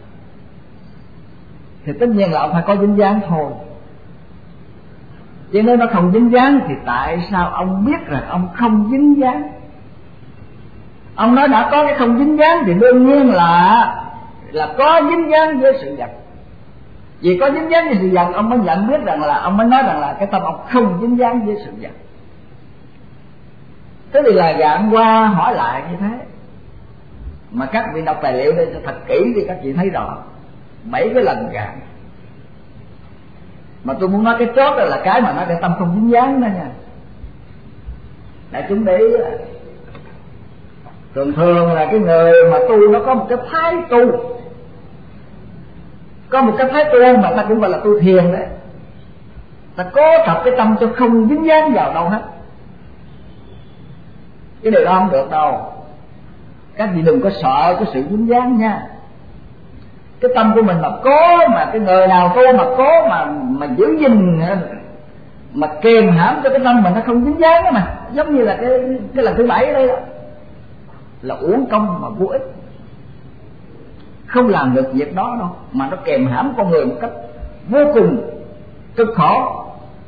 thì tất nhiên là ông phải có dính dáng thôi. Chứ nếu nó không dính dáng thì tại sao ông biết rằng ông không dính dáng? Ông nói đã có cái không dính dáng thì đương nhiên là là có dính dáng với sự vật. Vì có dính dáng với sự vật ông mới nhận biết rằng là ông mới nói rằng là cái tâm ông không dính dáng với sự vật. Thế thì là gạn qua hỏi lại như thế. Mà các vị đọc tài liệu đây thật kỹ thì các vị thấy rõ bảy cái lần gạn. Mà tôi muốn nói cái chốt đó là cái mà nói cái tâm không dính dáng đó nha. Đại chúng để ý, thường thường là cái người mà tu nó có một cái thái tu, có một cái thái tu mà ta cũng gọi là tu thiền đấy, ta cố tập cái tâm cho không dính dáng vào đâu hết. Cái điều đó không được đâu. Các vị đừng có sợ cái sự dính dáng nha. Cái tâm của mình mà cố, mà cái người nào tu mà cố mà mà giữ gìn, mà kềm hãm cho cái tâm mình nó không dính dáng đó, mà giống như là cái cái lần thứ bảy đây đó, là uổng công mà vô ích, không làm được việc đó đâu, mà nó kèm hãm con người một cách vô cùng cực khổ.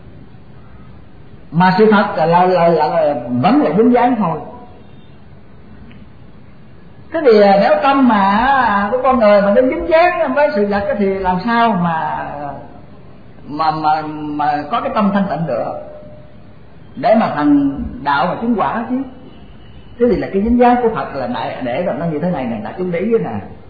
Mà sự thật là, là, là, là, là vẫn là dính dáng thôi. Thế thì nếu tâm mà của con người mà nó dính dáng với sự vật thì làm sao mà mà mà mà có cái tâm thanh tịnh được để mà thành đạo và chứng quả chứ? Thế thì là cái dính dáng của Phật là để, để rồi nó như thế này nè, đại chúng để ý nè.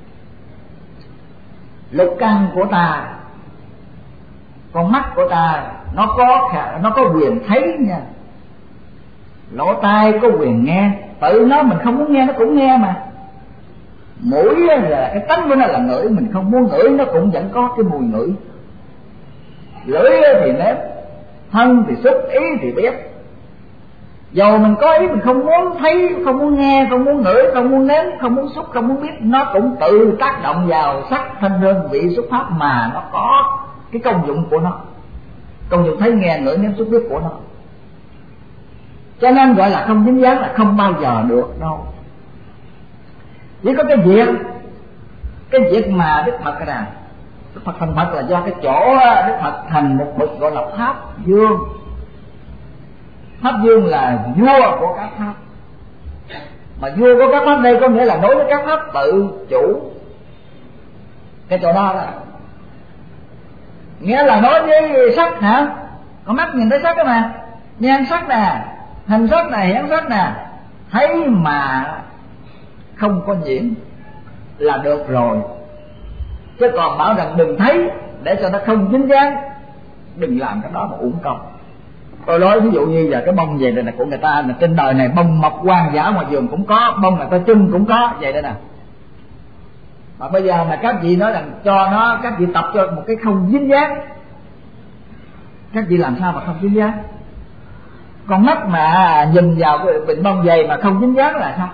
Lục căn của ta, con mắt của ta nó có nó có quyền thấy nha, lỗ tai có quyền nghe, tự nó mình không muốn nghe nó cũng nghe mà. Mũi là cái tánh của nó là ngửi, mình không muốn ngửi nó cũng vẫn có cái mùi ngửi. Lưỡi thì nếm, thân thì xúc, ý thì biết. Dầu mình có ý mình không muốn thấy, không muốn nghe, không muốn ngửi, không muốn nếm, không muốn xúc, không muốn biết, nó cũng tự tác động vào sắc thanh hương vị xúc pháp mà nó có cái công dụng của nó, công dụng thấy nghe ngửi nếm xúc biết của nó. Cho nên gọi là không dính dáng là không bao giờ được đâu. Chỉ có cái việc cái việc mà Đức Phật nè, Đức Phật thành Phật là do cái chỗ Đức Phật thành một bậc gọi là Pháp Dương. Pháp Dương là vua của các pháp, mà vua của các pháp đây có nghĩa là đối với các pháp tự chủ. Cái chỗ đó là nghĩa là nói với sắc hả, con mắt nhìn thấy sắc đó mà, nhan sắc nè, hình sắc nè, hiển sắc nè, thấy mà không có nhiễm là được rồi. Chứ còn bảo rằng đừng thấy để cho nó không dính dáng, đừng làm cái đó mà uổng công. Tôi nói ví dụ như giờ cái bông về đây này của người ta là trên đời này bông mọc hoang dã ngoài vườn cũng có, bông người ta chưng cũng có vậy đây nè. Mà bây giờ mà các vị nói rằng cho nó, các vị tập cho một cái không dính dáng, các vị làm sao mà không dính dáng? Con mắt mà nhìn vào cái bệnh bông dày mà không dính dáng là sao?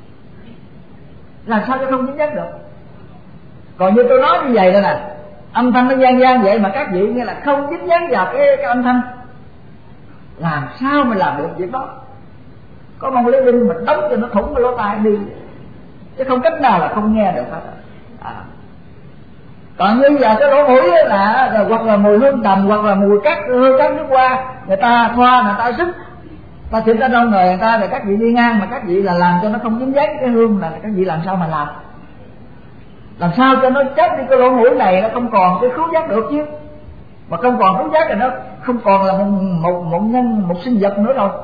Làm sao cho không dính dáng được? Còn như tôi nói như vậy đây nè, âm thanh nó vang vang vậy mà các vị nghe là không dính dáng vào cái, cái âm thanh, làm sao mà làm được việc đó? Có mong lấy đinh mà đóng cho nó thủng cái lỗ tai đi, chứ không cách nào là không nghe được hết. À. Còn như giờ cái lỗ mũi là hoặc là mùi hương trầm, hoặc là mùi cát hương cát nước hoa, người ta thoa, người ta sức, ta thịt ra trong người người ta, rồi các vị đi ngang mà các vị là làm cho nó không dính dáng cái hương, là các vị làm sao mà làm? Làm sao cho nó chết đi cái lỗ mũi này, nó không còn cái khứu giác được chứ? Mà không còn khứu giác thì nó không còn là một, một, một nhân, một sinh vật nữa rồi.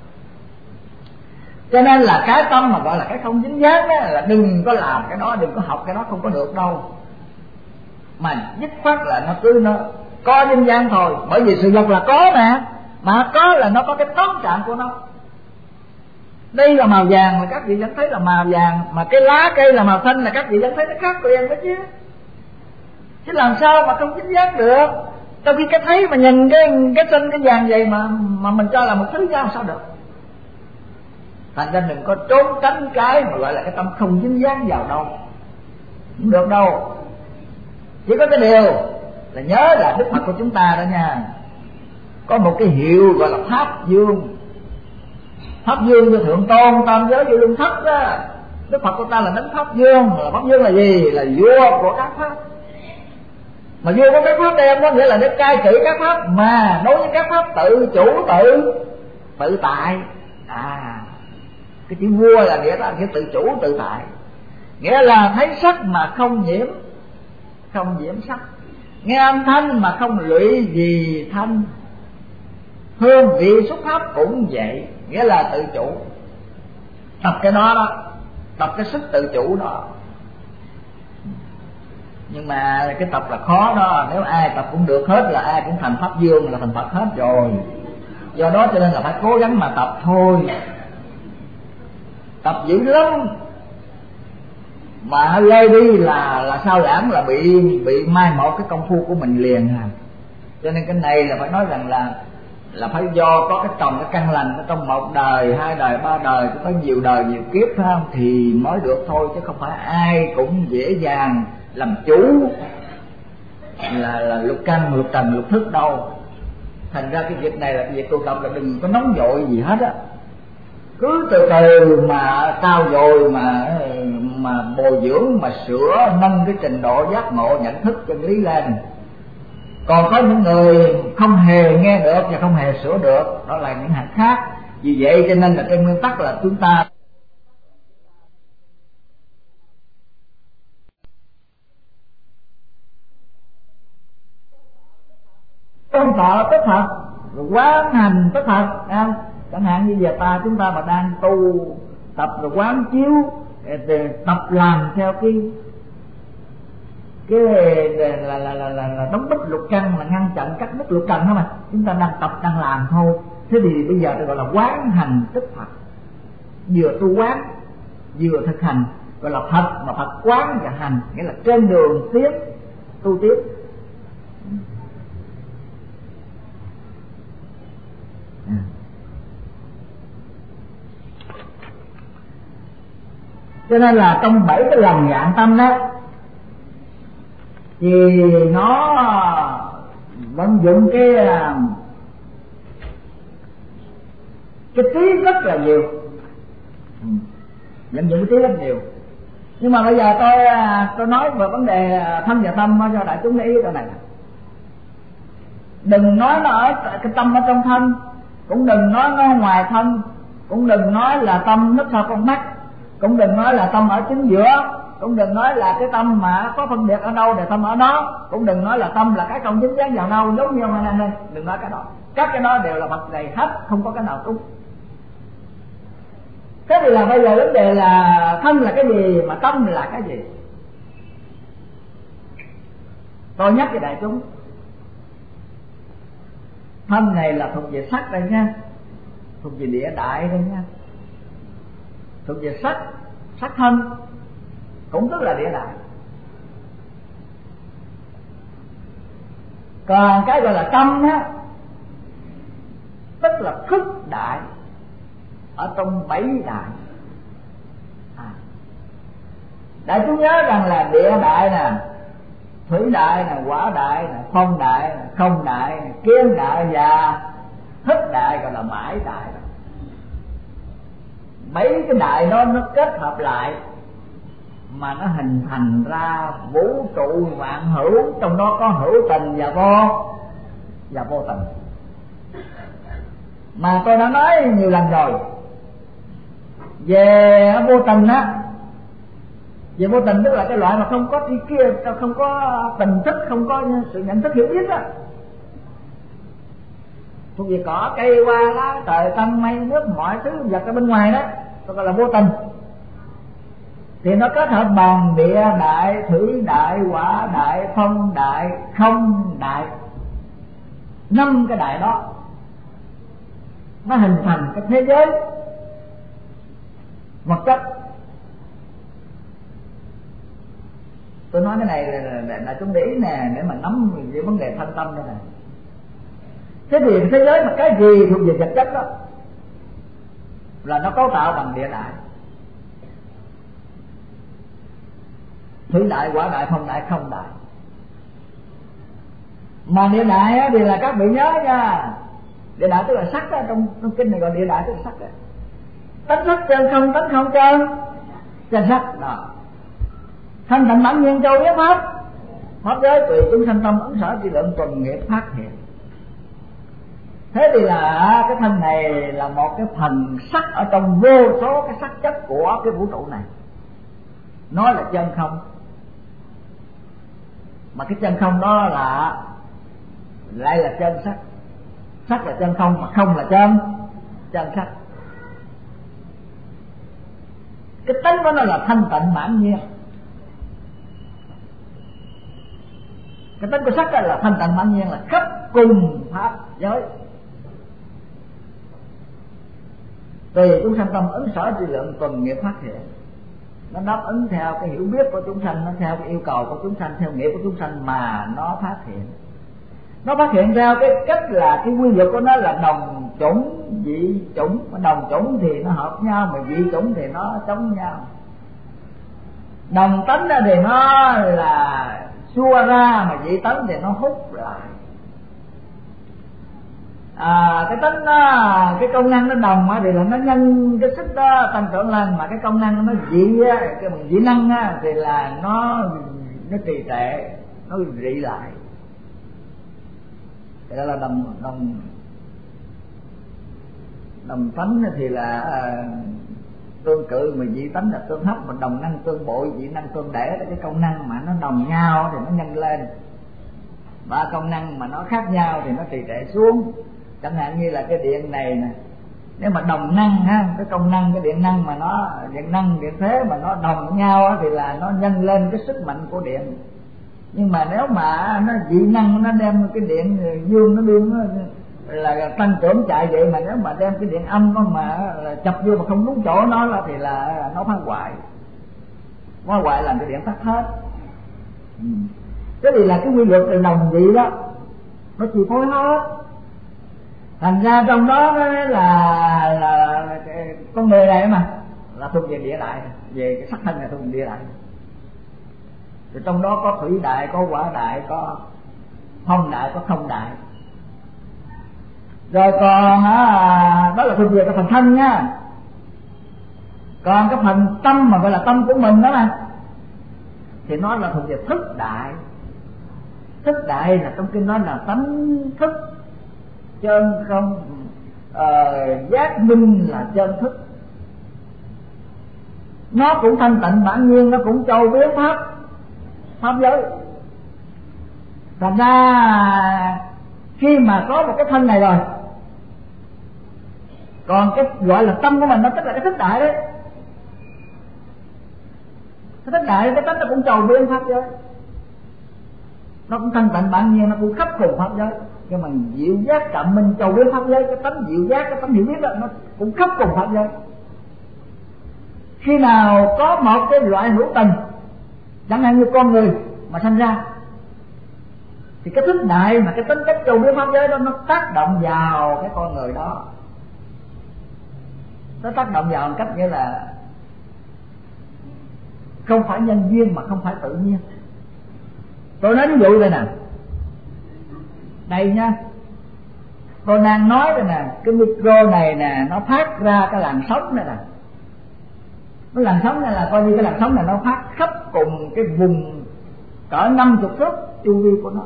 Cho nên là cái tâm mà gọi là cái không dính dáng đó, là đừng có làm cái đó, đừng có học cái đó, không có được đâu. Mà dứt khoát là nó cứ nó có dính dáng thôi. Bởi vì sự vật là có mà, mà có là nó có cái tóm trạng của nó. Đây là màu vàng mà các vị vẫn thấy là màu vàng, mà cái lá cây là màu xanh là các vị vẫn thấy nó khác liền đó chứ. Chứ làm sao mà không dính dáng được? Trong khi cái thấy mà nhìn cái cái xanh cái vàng vậy mà mà mình cho là một thứ ra làm sao được? Thành ra đừng có trốn tránh cái mà gọi là cái tâm không dính dáng vào đâu, không được đâu. Chỉ có cái điều là nhớ là Đức Phật của chúng ta đó nha, có một cái hiệu gọi là Pháp Dương. Pháp Dương như Thượng Tôn Tam Giới Vô Lương Thất đó. Đức Phật của ta là Đấng Pháp Dương. Là Pháp Dương là gì? Là vua của các pháp. Mà vua của các pháp đây có nghĩa là để cai trị các pháp, mà đối với các pháp tự chủ tự tự tại. À, cái chữ vua là nghĩa là cái tự chủ tự tại, nghĩa là thấy sắc mà không nhiễm, không nhiễm sắc, nghe âm thanh mà không lụy gì thanh, hương vị xúc pháp cũng vậy, nghĩa là tự chủ. Tập cái đó đó, tập cái sức tự chủ đó. Nhưng mà cái tập là khó đó, nếu ai tập cũng được hết là ai cũng thành Pháp Dương, là thành Phật hết rồi. Do đó cho nên là phải cố gắng mà tập thôi. Tập dữ lắm mà lê đi là là sao lãng, là bị bị mai một cái công phu của mình liền à. Cho nên cái này là phải nói rằng là là phải do có cái trồng cái căn lành trong một đời, hai đời, ba đời, có nhiều đời nhiều kiếp phải không, thì mới được thôi, chứ không phải ai cũng dễ dàng làm chủ là là lục căn, lục trần, lục thức đâu. Thành ra cái việc này là cái việc tu tập là đừng có nóng vội gì hết á, cứ từ từ mà trao dồi mà mà bồi dưỡng, mà sửa nâng cái trình độ giác ngộ nhận thức chân lý lên. Còn có những người không hề nghe được và không hề sửa được, đó là những hạng khác. Vì vậy cho nên là trên nguyên tắc là chúng ta tôn thọ tất Phật, quán hành tất Phật. Chẳng hạn như giờ ta chúng ta mà đang tu tập rồi quán chiếu, tập làm theo cái cái là là là là, là đóng bích lục căn, là ngăn chặn cắt đứt lục căn đó mà. Chúng ta đang tập đang làm thôi. Thế thì bây giờ tôi gọi là quán hành tức Phật, vừa tu quán vừa thực hành, gọi là Phật mà Phật quán và hành, nghĩa là trên đường tiến tu tiếp. Cho nên là trong bảy cái lòng dạng tâm đó thì nó vận dụng cái cái trí rất là nhiều, vận dụng cái trí rất nhiều. Nhưng mà bây giờ tôi tôi nói về vấn đề thân và tâm cho đại chúng để ý chỗ này. Đừng nói nó ở cái tâm ở trong thân, cũng đừng nói nó ở ngoài thân, cũng đừng nói là tâm núp sau con mắt, cũng đừng nói là tâm ở chính giữa, cũng đừng nói là cái tâm mà có phân biệt ở đâu để tâm ở đó, cũng đừng nói là tâm là cái không dính dáng vào đâu giống như ông An đây. Đừng nói cái đó, các cái đó đều là bậc đầy hết, không có cái nào đúng. Thế thì là bây giờ vấn đề là thân là cái gì mà tâm là cái gì? Tôi nhắc với đại chúng, thân này là thuộc về sắc đây nha, thuộc về địa đại đây nha, thuộc về sắc, sắc thân cũng tức là địa đại. Còn cái gọi là tâm á, tức là thức đại ở trong bảy đại. À, đại chúng nhớ rằng là địa đại nè, thủy đại nè, hỏa đại nè, phong đại nè, không đại nè, kiến đại và thức đại, gọi là bãi đại. Mấy cái đại đó nó kết hợp lại mà nó hình thành ra vũ trụ vạn hữu, trong đó có hữu tình và vô và vô tình. Mà tôi đã nói nhiều lần rồi, về vô tình á, về vô tình tức là cái loại mà không có tri kia, không có tình thức, không có sự nhận thức hiểu biết á, thuộc về cỏ cây hoa lá trời tăng mây nước mọi thứ vật ở bên ngoài đó, tôi gọi là vô tình. Thì nó kết hợp bằng địa đại, thủy đại, hỏa đại, phong đại, không đại, năm cái đại đó nó hình thành cái thế giới vật chất. Tôi nói cái này là, là, là chúng để ý nè, để mà nắm về vấn đề thân tâm đây này. Thế thì thế giới mà cái gì thuộc về vật chất đó là nó cấu tạo bằng địa đại, thủy đại, hỏa đại, phong đại, không đại. Mà địa đại á, thì là các vị nhớ nha, địa đại tức là sắc đó, trong, trong kinh này gọi địa đại tức là sắc đó. Tánh sắc chân không, tánh không chân chân sắc đó. Thanh tịnh bản nhiên châu biết pháp, pháp giới tùy chúng sanh tâm ứng sở tri lượng tuần nghiệp phát hiện. Thế thì là cái thân này là một cái phần sắc ở trong vô số cái sắc chất của cái vũ trụ này. Nói là chân không, mà cái chân không đó là lại là chân sắc. Sắc là chân không, mà không là chân chân sắc. Cái tánh của nó là thanh tịnh mãn nhiên. Cái tánh của sắc là thanh tịnh mãn nhiên, là khắp cùng pháp giới. Tùy chúng sanh tâm ứng sở tri lượng tuần nghiệp phát hiện. Nó đáp ứng theo cái hiểu biết của chúng sanh, nó theo cái yêu cầu của chúng sanh, theo nghĩa của chúng sanh mà nó phát hiện. Nó phát hiện theo cái cách là cái quy luật của nó là đồng chủng dị chủng. Đồng chủng thì nó hợp nhau, mà dị chủng thì nó chống nhau. Đồng tánh thì nó là xua ra, mà dị tánh thì nó hút lại. À, cái tánh nó, cái công năng nó đồng thì là nó nhân cái sức đó tăng trưởng lên, mà cái công năng nó dị á, cái bằng dị năng á, thì là nó nó trì trệ, nó rị lại. Cái đó là đồng đồng đồng tánh thì là à, tương cự, mà dị tánh là tương hấp, mà đồng năng tương bội, dị năng tương để. Cái công năng mà nó đồng nhau thì nó nhân lên, và công năng mà nó khác nhau thì nó trì trệ xuống. Chẳng hạn như là cái điện này nè, Nếu mà đồng năng ha, cái công năng, cái điện năng mà nó điện năng điện thế mà nó đồng với nhau á, thì là nó nhân lên cái sức mạnh của điện. Nhưng mà nếu mà nó dị năng, nó đem cái điện dương nó đưa nó là tăng trưởng chạy vậy, mà nếu mà đem cái điện âm nó mà chập vô mà không đúng chỗ nó là thì là nó phá hoại, phá hoại làm cái điện tắt hết. Ừ. Cái gì là cái quy luật từ đồng vị đó nó chi phối hết. Thành ra trong đó là là, là con người này mà là thuộc về địa đại, về cái sắc thân này thuộc về địa đại. Rồi trong đó có thủy đại, có hỏa đại, có phong đại, có không đại. Rồi còn á, đó là thuộc về cái phần thân nha. Còn cái phần tâm mà gọi là tâm của mình đó mà, thì nó là thuộc về thức đại. Thức đại là trong kinh nói là tánh thức, chân không, uh, giác minh là chân thức. Nó cũng thanh tịnh bản nhiên, nó cũng châu biến pháp pháp giới. Thành ra khi mà có một cái thân này rồi, còn cái gọi là tâm của mình nó tức là cái thức đại đấy. Cái thức đại, cái tánh nó cũng châu biến pháp giới, nó cũng thanh tịnh bản nhiên, nó cũng khắp cùng pháp giới. Nhưng mà diệu giác cảm minh châu biến pháp giới, cái tánh diệu giác, cái tánh hiểu biết đó, nó cũng khắp cùng pháp giới. Khi nào có một cái loại hữu tình, chẳng hạn như con người mà sanh ra, thì cái thức đại mà cái tính cách châu biến pháp giới đó nó tác động vào cái con người đó. Nó tác động vào một cách nghĩa là không phải nhân duyên mà không phải tự nhiên. Tôi nói ví dụ đây nè, đây nha, tôi đang nói đây nè, cái micro này nè nó phát ra cái làn sóng này nè. Cái làn sóng này là coi như cái làn sóng này nó phát khắp cùng cái vùng cỡ năm mươi thước chu vi của nó.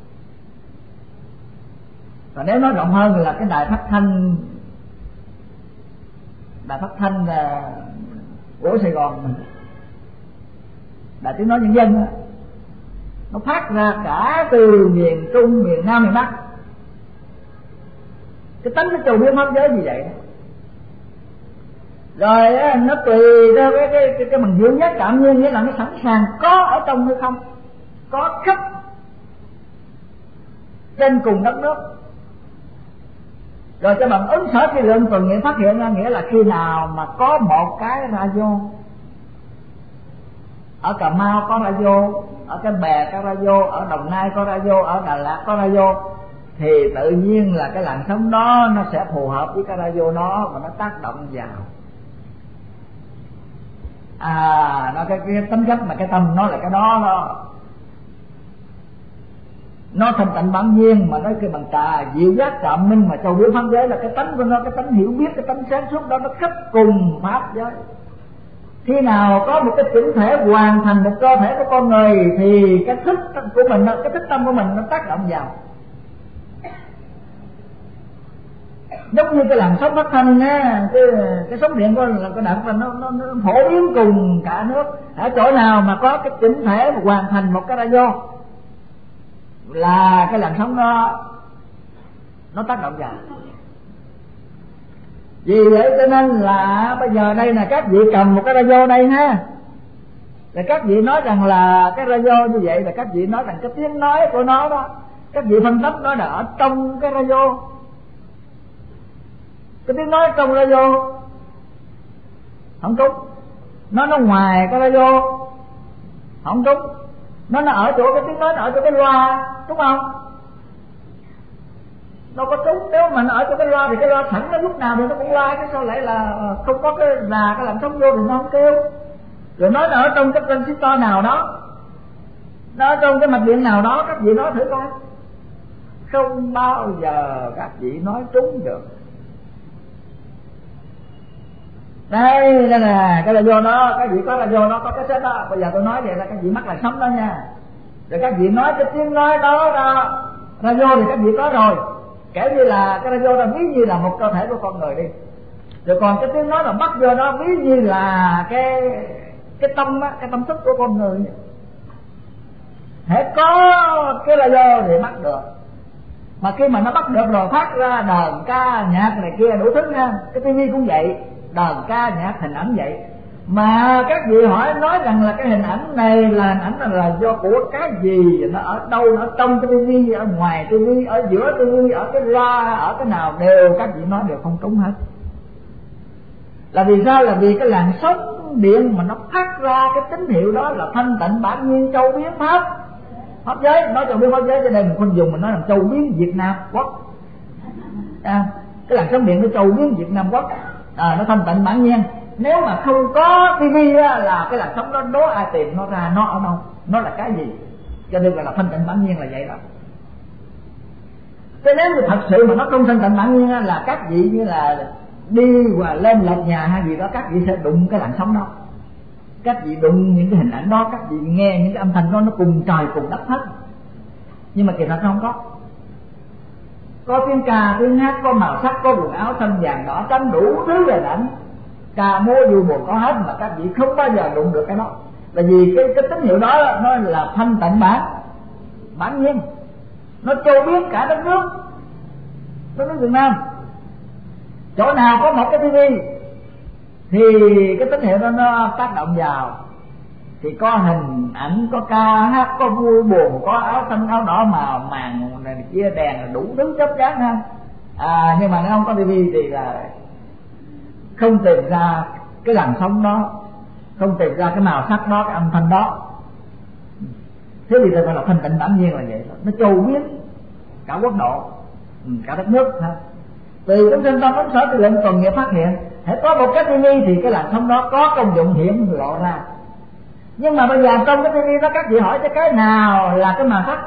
Và nếu nói rộng hơn là cái đài phát thanh, đài phát thanh là của Sài Gòn, đài tiếng nói nhân dân đó, nó phát ra cả từ miền Trung, miền Nam, miền Bắc. Cái tánh cái châu biến pháp giới gì vậy đó. Rồi á, nó tùy theo cái cái cái, cái bằng diệu giác cảm nhiên, nghĩa là nó sẵn sàng có ở trong hay không, có khắp trên cùng đất nước. Rồi cho bằng ứng sở cái lượng tuần nghiệm phát hiện ra, nghĩa là khi nào mà có một cái radio, ở Cà Mau có radio, ở Cái Bè có radio, ở Đồng Nai có radio, ở Đà Lạt có radio, thì tự nhiên là cái làn sóng đó nó sẽ phù hợp với cái radio đó và nó tác động vào. À, nó cái, cái tấm chất mà cái tâm nó là cái đó đó. Nó thành tịnh bản nhiên mà nói kêu bằng tà diệu giác cảm minh mà châu biến pháp giới là cái tánh của nó, cái tánh hiểu biết, cái tánh sáng suốt đó nó khắp cùng pháp giới. Khi nào có một cái chỉnh thể hoàn thành một cơ thể của con người thì cái thức của mình, cái thức tâm của mình nó tác động vào. Giống như cái làn sóng phát thanh á, cái, cái sóng điện của cái đạn nó, nó, nó phổ biến cùng cả nước. Ở chỗ nào mà có cái chỉnh thể mà hoàn thành một cái radio là cái làn sóng đó nó tác động vào. Vì vậy cho nên là bây giờ đây là các vị cầm một cái radio đây ha, rồi các vị nói rằng là cái radio như vậy, là các vị nói rằng cái tiếng nói của nó đó, các vị phân tích nói là ở trong cái radio. Cái tiếng nói trong radio không đúng, nó nó ngoài cái radio không đúng, nó nó ở chỗ cái tiếng nói, nó ở chỗ cái loa, đúng không? Nó có đúng, nếu mà nó ở chỗ cái loa thì cái loa sẵn nó lúc nào thì nó cũng loa, chứ sao lại là không có cái là cái làm sóng vô thì nó không kêu. Rồi nói là ở trong cái transistor nào đó, nó ở trong cái mạch điện nào đó, các vị nói thử coi, không bao giờ các vị nói trúng được. Đây, đây là cái radio nó, các vị có radio nó có cái set đó. Bây giờ tôi nói vậy là các vị mắc là sống đó nha. Rồi các vị nói cái tiếng nói đó ra radio thì các vị có rồi, kể như là cái radio đó ví như là một cơ thể của con người đi. Rồi còn cái tiếng nói là bắt vô đó ví như là cái cái tâm á, cái tâm thức của con người. Hãy có cái radio thì bắt được. Mà khi mà nó bắt được rồi phát ra đờn ca nhạc này kia đủ thứ nha. Cái tivi cũng vậy, đờn ca nhạc hình ảnh vậy. Mà các vị hỏi nói rằng là cái hình ảnh này là hình ảnh là do của cái gì, nó ở đâu, nó ở trong cái tivi, ở ngoài tivi, ở giữa tivi, ở cái loa, ở cái nào, đều các vị nói đều không trúng hết. Là vì sao? Là vì cái làn sóng điện mà nó phát ra cái tín hiệu đó là thanh tịnh bản nhiên châu biến pháp pháp giới. Nói châu biến pháp giới cho đây mình không dùng, mình nói là châu biến Việt Nam quốc. À, cái làn sóng điện của châu biến Việt Nam quốc, à, nó thanh tịnh bản nhiên. Nếu mà không có tivi là cái làn sóng đó đố ai tìm nó ra, nó ở đâu, nó là cái gì, cho nên là thanh tịnh bản nhiên là vậy đó. Thế nếu như thật sự mà nó không thanh tịnh bản nhiên là các vị như là đi và lên lật nhà hay gì đó, các vị sẽ đụng cái làn sóng đó, các vị đụng những cái hình ảnh đó, các vị nghe những cái âm thanh đó, nó cùng trời cùng đất hết. Nhưng mà kỳ thật không có. Có tiếng ca, tiếng hát, có màu sắc, có quần áo xanh vàng đỏ trắng, đủ thứ hình ảnh ca múa vui buồn có hết, mà các vị không bao giờ đụng được cái đó. Là vì cái cái tín hiệu đó nó là thanh tịnh bản bản nhiên, nó châu biến cả đất nước, đất nước Việt Nam. Chỗ nào có một cái tivi thì cái tín hiệu đó nó tác động vào, thì có hình ảnh, có ca hát, có vui buồn, có áo xanh áo đỏ màu màn này kia, đèn đủ thứ chớp chát ha. À, nhưng mà nếu không có tivi thì là không tìm ra cái làn sóng đó, không tìm ra cái màu sắc đó, cái âm thanh đó. Thế thì gọi là thanh tịnh bản nhiên là vậy đó. Nó châu biến cả quốc độ, cả đất nước ha. Từ trong sinh tâm ấn sở từ lệnh tuần nghiệp phát hiện, hãy có một cái tivi thì cái làn sóng đó có công dụng hiển lộ ra. Nhưng mà bây giờ trong cái tivi đó các vị hỏi cho cái nào là cái màu sắc?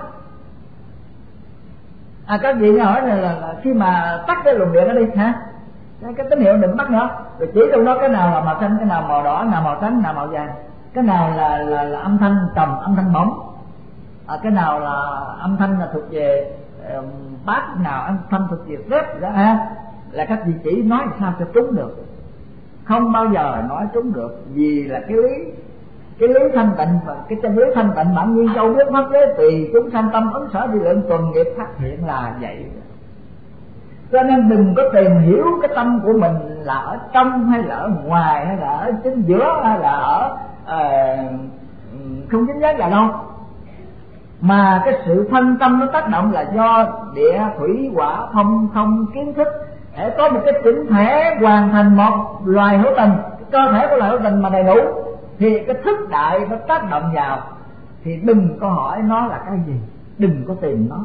À, các vị hỏi là, là, là khi mà tắt cái luồng điện đó đi hả, cái, cái tín hiệu đừng tắt nữa, rồi chỉ trong đó cái nào là màu xanh, cái nào màu đỏ, cái nào màu trắng, nào màu vàng, cái nào là là, là âm thanh trầm, âm thanh bổng, à, cái nào là âm thanh là thuộc về uh, bát, nào âm thanh thuộc về rap đó ha. Là các vị chỉ nói sao cho trúng được, không bao giờ nói trúng được, vì là cái lý cái lý thanh tịnh và cái chân lý thanh tịnh bản nhiên châu biết pháp giới tùy chúng sanh tâm ấn sở đi lượng tuần nghiệp phát hiện là vậy. Cho nên đừng có tìm hiểu cái tâm của mình là ở trong hay là ở ngoài, hay là ở chính giữa, hay là ở uh, không chính xác là đâu. Mà cái sự phân tâm nó tác động là do địa thủy hỏa phong không kiến thức. Để có một cái chỉnh thể hoàn thành một loài hữu tình, cơ thể của loài hữu tình mà đầy đủ, thì cái thức đại nó tác động vào, thì đừng có hỏi nó là cái gì, đừng có tìm nó.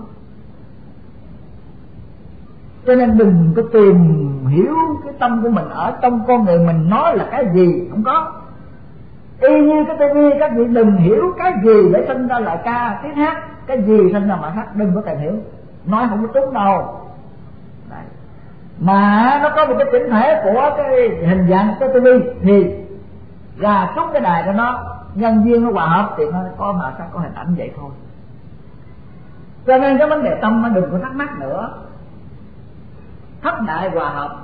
Cho nên đừng có tìm hiểu cái tâm của mình ở trong con người mình nói là cái gì, không có. Y như cái tivi, các vị đừng hiểu cái gì để sinh ra lời ca tiếng hát, cái gì sinh ra mà hát, đừng có tìm hiểu, nói không có trúng đâu. Đấy. Mà nó có một cái chỉnh thể của cái hình dạng cái tivi thì ra trúng cái đài của nó, nhân viên nó hòa hợp thì nó có màu sắc, có hình ảnh vậy thôi. Cho nên cái vấn đề tâm nó đừng có thắc mắc nữa. Thất đại hòa hợp,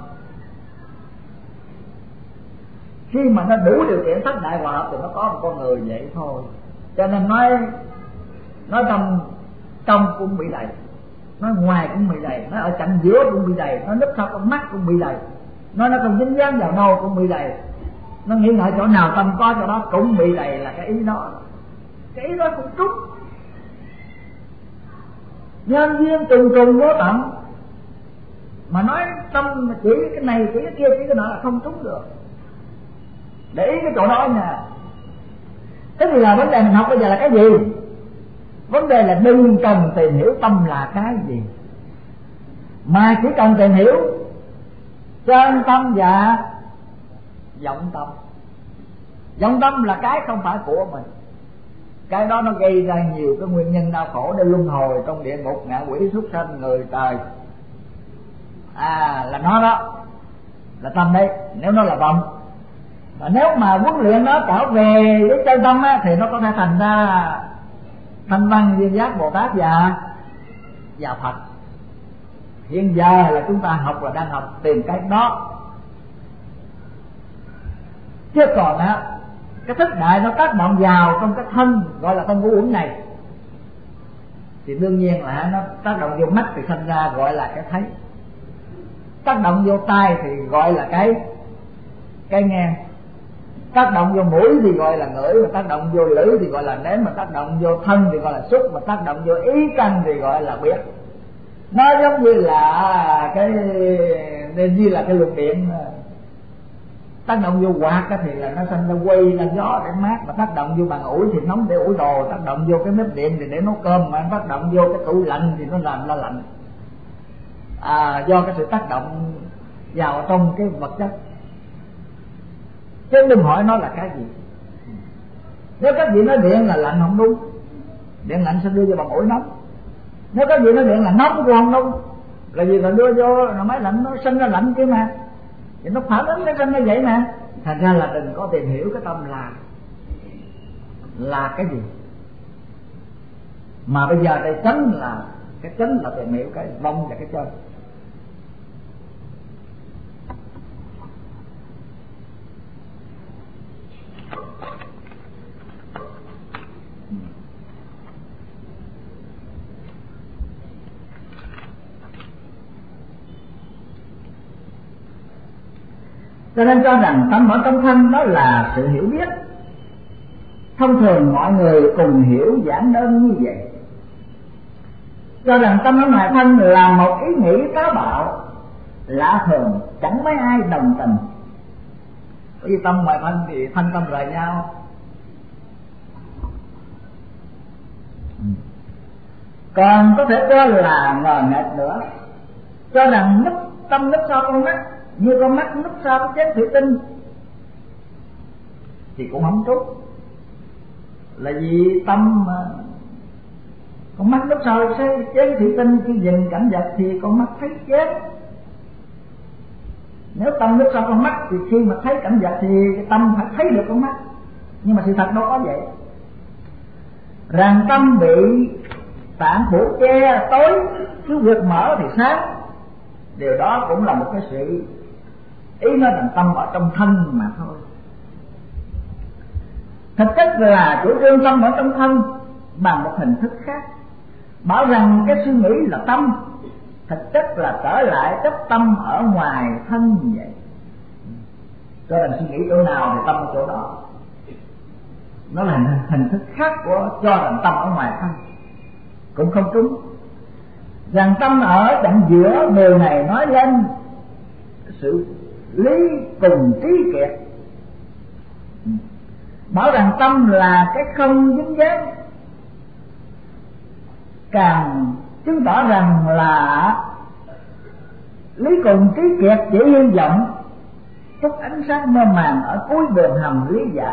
khi mà nó đủ điều kiện thất đại hòa hợp thì nó có một con người vậy thôi. Cho nên nói nói trong trong cũng bị đầy, nói ngoài cũng bị đầy, nói ở chặng giữa cũng bị đầy, nói nứt sau con mắt cũng bị đầy, nói nó không dính dáng vào đâu cũng bị đầy, nó nghĩ ngợi chỗ nào tâm có chỗ đó cũng bị đầy, là cái ý đó, cái ý đó cũng trúng. Nhân duyên trùng trùng vô tận, mà nói tâm chỉ cái này chỉ cái kia chỉ cái nọ là không trúng được. Để ý cái chỗ đó nha. Thế thì là vấn đề mình học bây giờ là cái gì? Vấn đề là đừng cần tìm hiểu tâm là cái gì, mà chỉ cần tìm hiểu chân tâm và vọng tâm. Vọng tâm là cái không phải của mình, cái đó nó gây ra nhiều cái nguyên nhân đau khổ để luân hồi trong địa ngục, ngạ quỷ, súc sanh, người trời. À, là nó đó, là tâm đấy, nếu nó là vọng. Và nếu mà huấn luyện nó trở về với chân tâm á, thì nó có thể thành ra thanh văn duyên giác Bồ Tát và và Phật. Hiện giờ là chúng ta học là đang học tìm cái đó, chứ còn á cái thức đại nó tác động vào trong cái thân gọi là thân ngũ uẩn này, thì đương nhiên là nó tác động vô mắt thì sinh ra gọi là cái thấy, tác động vô tai thì gọi là cái cái nghe, tác động vô mũi thì gọi là ngửi, mà tác động vô lưỡi thì gọi là nếm, mà tác động vô thân thì gọi là xúc, mà tác động vô ý căn thì gọi là biết. Nó giống như là cái nên như là cái luồng điện tác động vô quạt thì là nó sinh ra quay ra gió để mát, mà tác động vô bàn ủi thì nóng để ủi đồ, tác động vô cái bếp điện thì để nấu cơm, mà tác động vô cái tủ lạnh thì nó làm ra lạnh. À, do cái sự tác động vào trong cái vật chất, chứ đừng hỏi nó là cái gì. Nếu các vị nói điện là lạnh không đúng, điện lạnh sẽ đưa vô bằng ủi nóng. Nếu các vị nói điện là nóng cũng không đúng, là vì là đưa vô là máy lạnh nó sinh ra lạnh kia mà, thì nó phản ứng cái sinh như vậy mà. Thành ra là đừng có tìm hiểu cái tâm là là cái gì, mà bây giờ đây chánh là cái chánh là tìm hiểu cái vong và cái chân. Cho nên cho rằng tâm ở trong thân đó là sự hiểu biết. Thông thường mọi người cùng hiểu giản đơn như vậy, cho rằng tâm ở ngoài thân là một ý nghĩ táo bạo, lạ thường, chẳng mấy ai đồng tình. Bởi vì tâm ngoài thân thì thân tâm rời nhau. Còn có thể cho là ngờ nghệch nữa, cho rằng núp tâm núp sau con mắt, như con mắt núp sau cái chén thủy tinh, thì cũng không trúng. Là vì tâm mà con mắt núp sau cái chén thủy tinh, khi nhìn cảnh vật thì con mắt thấy chén. Nếu tâm núp sau con mắt thì khi mà thấy cảnh vật thì cái tâm phải thấy được con mắt. Nhưng mà sự thật đâu có vậy. Rằng tâm bị tạng phủ che tối, cứ việc mở thì sáng, điều đó cũng là một cái sự ý nói rằng tâm ở trong thân mà thôi. Thực chất là chủ trương tâm ở trong thân bằng một hình thức khác, bảo rằng cái suy nghĩ là tâm, thực chất là trở lại chất tâm ở ngoài thân như vậy. Cho rằng suy nghĩ chỗ nào thì tâm ở chỗ đó. Nó là hình thức khác của cho rằng tâm ở ngoài thân, cũng không trúng. Rằng tâm ở chặng giữa, điều này nói lên sự lý cùng trí kiệt, bảo rằng tâm là cái không dính dáng, càng chứng tỏ rằng là lý cùng trí kiệt chỉ hy vọng chút ánh sáng mơ màng ở cuối đường hầm lý giải.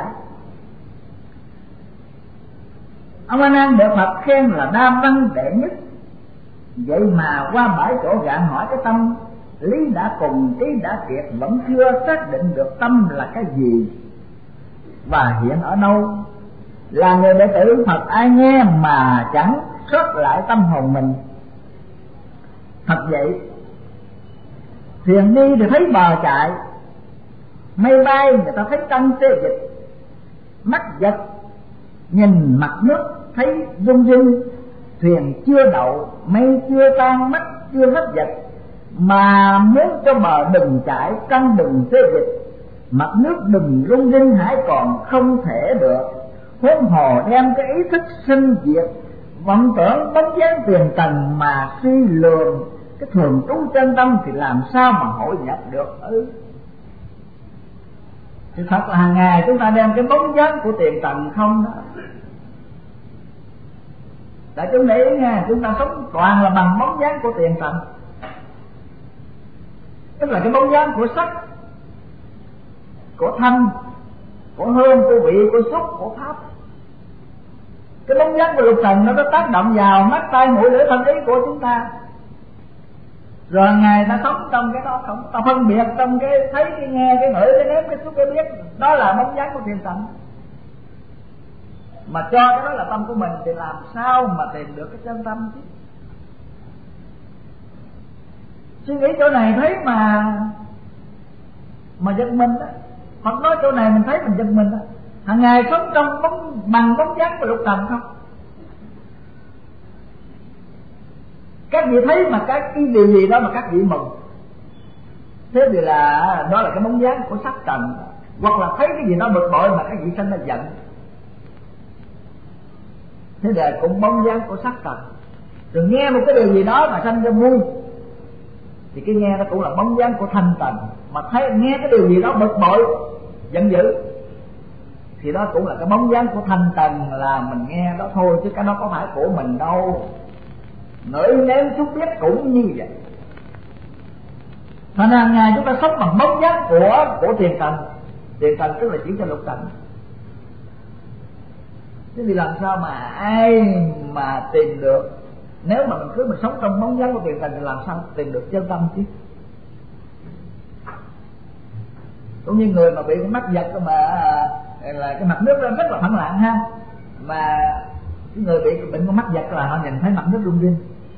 Ông A Nan được Phật khen là đa văn đệ nhất, vậy mà qua bãi chỗ gạn hỏi cái tâm, lý đã cùng trí đã kiệt, vẫn chưa xác định được tâm là cái gì và hiện ở đâu. Là người đệ tử Phật ai nghe mà chẳng sót lại tâm hồn mình. Thật vậy, thuyền đi thì thấy bờ chạy, mây bay người ta thấy trăng xê dịch, mắt giật nhìn mặt nước thấy rung rung. Thuyền chưa đậu, mây chưa tan, mắt chưa hết giật, mà muốn cho bờ đừng chạy, trăng đừng xê dịch, mặt nước đừng rung rinh, hãy còn không thể được. Huống hồ đem cái ý thức sinh diệt, vọng tưởng bóng dáng tiền trần mà suy lường cái thường trú chân tâm, thì làm sao mà hội nhập được ư? Thì thật là hàng ngày chúng ta đem cái bóng dáng của tiền trần không đó. Tại chúng để ý nha, chúng ta sống toàn là bằng bóng dáng của tiền trần, tức là cái bóng dáng của sắc, của thanh, của hương, của vị, của xúc, của pháp. Cái bóng dáng của lục trần nó có tác động vào mắt, tai, mũi, lưỡi, thân, ý của chúng ta. Rồi ngày ta sống trong cái đó không, ta phân biệt trong cái thấy, cái nghe, cái ngửi, cái nếm, cái xúc, cái biết, đó là bóng dáng của tiền trần. Mà cho cái đó là tâm của mình thì làm sao mà tìm được cái chân tâm chứ? Suy nghĩ chỗ này thấy mà mà giật mình đó, hoặc nói chỗ này mình thấy mình giật mình đó. Hàng ngày sống trong bóng, bằng bóng dáng của lục trần không? Các vị thấy mà các cái điều gì đó mà các vị mừng, thế thì là đó là cái bóng dáng của sắc trần. Hoặc là thấy cái gì đó bực bội mà các vị sanh ra giận, thế là cũng bóng dáng của sắc trần. Rồi nghe một cái điều gì đó mà sanh ra vui, thì cái nghe nó cũng là bóng dáng của thanh trần. Mà thấy nghe cái điều gì đó bực bội, giận dữ, thì đó cũng là cái bóng dáng của thanh trần, là mình nghe đó thôi, chứ cái đó có phải của mình đâu. Ngửi nếm xúc biết cũng như vậy. Thành hàng ngày chúng ta sống bằng bóng dáng của của tiền trần. Tiền trần tức là chỉ cho lục trần. Thế thì làm sao mà ai mà tìm được, nếu mà mình cứ mình sống trong bóng dáng của tiền trần thì làm sao tìm được chân tâm chứ? Cũng như người mà bị cái mắt giật mà là cái mặt nước rất là phẳng lặng ha, mà cái người bị bệnh con mắt giật là họ nhìn thấy mặt nước rung rinh.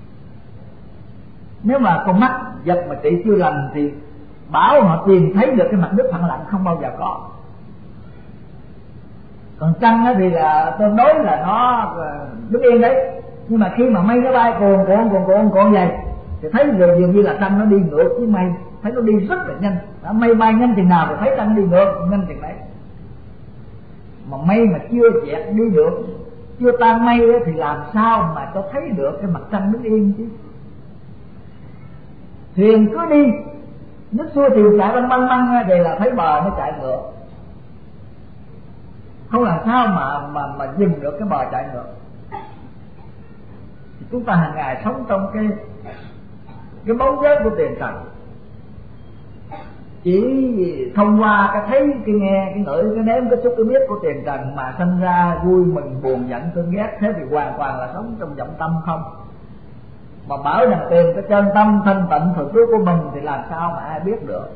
Nếu mà con mắt giật mà trị chưa lành thì bảo họ tìm thấy được cái mặt nước phẳng lặng không bao giờ có. Còn trăng thì là tương đối là nó đứng yên đấy, nhưng mà khi mà mây nó bay cuồn cuộn cuồn cuộn cuộn vậy thì thấy dường, dường như là trăng nó đi ngược với mây, thấy nó đi rất là nhanh. Đã mây bay nhanh chừng nào thì thấy trăng đi ngược nhanh chừng đấy. Mà mây mà chưa dẹt đi được, chưa tan mây đó, thì làm sao mà cho thấy được cái mặt trăng đứng yên chứ? Thuyền cứ đi, nước xuôi thì chạy băng băng băng thì là thấy bờ nó chạy ngược, không làm sao mà mà mà dừng được cái bờ chạy ngược. Thì chúng ta hàng ngày sống trong cái cái bóng dáng của tiền trần, chỉ thông qua cái thấy, cái nghe, cái ngửi, cái nếm, cái xúc, cái biết của tiền trần mà sinh ra vui mừng, buồn, giận, thương ghét, thế thì hoàn toàn là sống trong vọng tâm không. Mà bảo rằng tìm cái chân tâm thanh tịnh thực tướng của mình thì làm sao mà ai biết được?